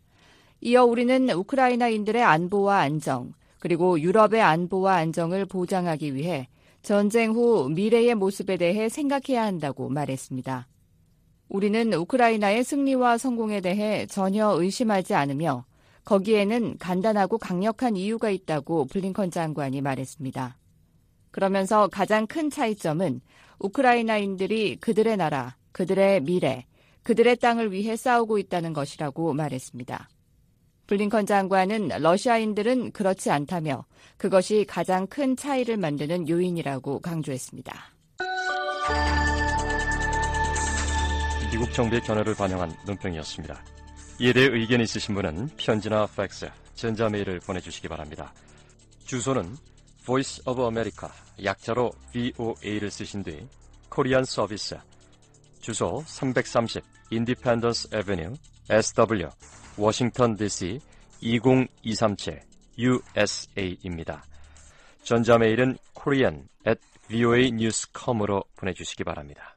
이어 우리는 우크라이나인들의 안보와 안정, 그리고 유럽의 안보와 안정을 보장하기 위해 전쟁 후 미래의 모습에 대해 생각해야 한다고 말했습니다. 우리는 우크라이나의 승리와 성공에 대해 전혀 의심하지 않으며 거기에는 간단하고 강력한 이유가 있다고 블링컨 장관이 말했습니다. 그러면서 가장 큰 차이점은 우크라이나인들이 그들의 나라, 그들의 미래, 그들의 땅을 위해 싸우고 있다는 것이라고 말했습니다. 블링컨 장관은 러시아인들은 그렇지 않다며 그것이 가장 큰 차이를 만드는 요인이라고 강조했습니다. 미국 정부의 견해를 반영한 논평이었습니다. 이에 대해 의견이 있으신 분은 편지나 팩스, 전자메일을 보내주시기 바랍니다. 주소는 Voice of America, 약자로 VOA를 쓰신 뒤 코리안 서비스, 주소 330 Independence Avenue, SW, 워싱턴 DC 20237 USA입니다. 전자메일은 korean@voanews.com으로 보내주시기 바랍니다.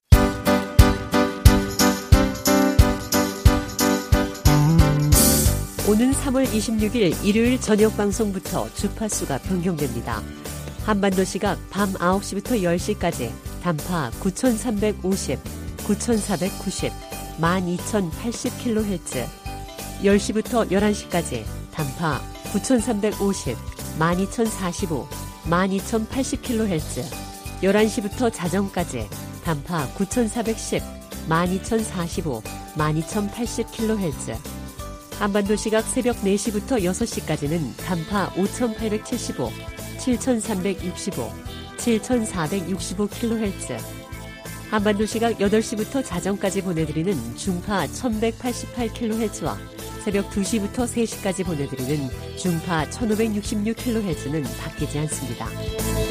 오는 3월 26일 일요일 저녁 방송부터 주파수가 변경됩니다. 한반도 시각 밤 9시부터 10시까지 단파 9350, 9490, 12080kHz, 10시부터 11시까지 단파 9350, 12045, 12080kHz, 11시부터 자정까지 단파 9410, 12045, 12080kHz. 한반도 시각 새벽 4시부터 6시까지는 단파 5875, 7365, 7465kHz. 한반도 시각 8시부터 자정까지 보내드리는 중파 1188kHz와 새벽 2시부터 3시까지 보내드리는 중파 1566kHz는 바뀌지 않습니다.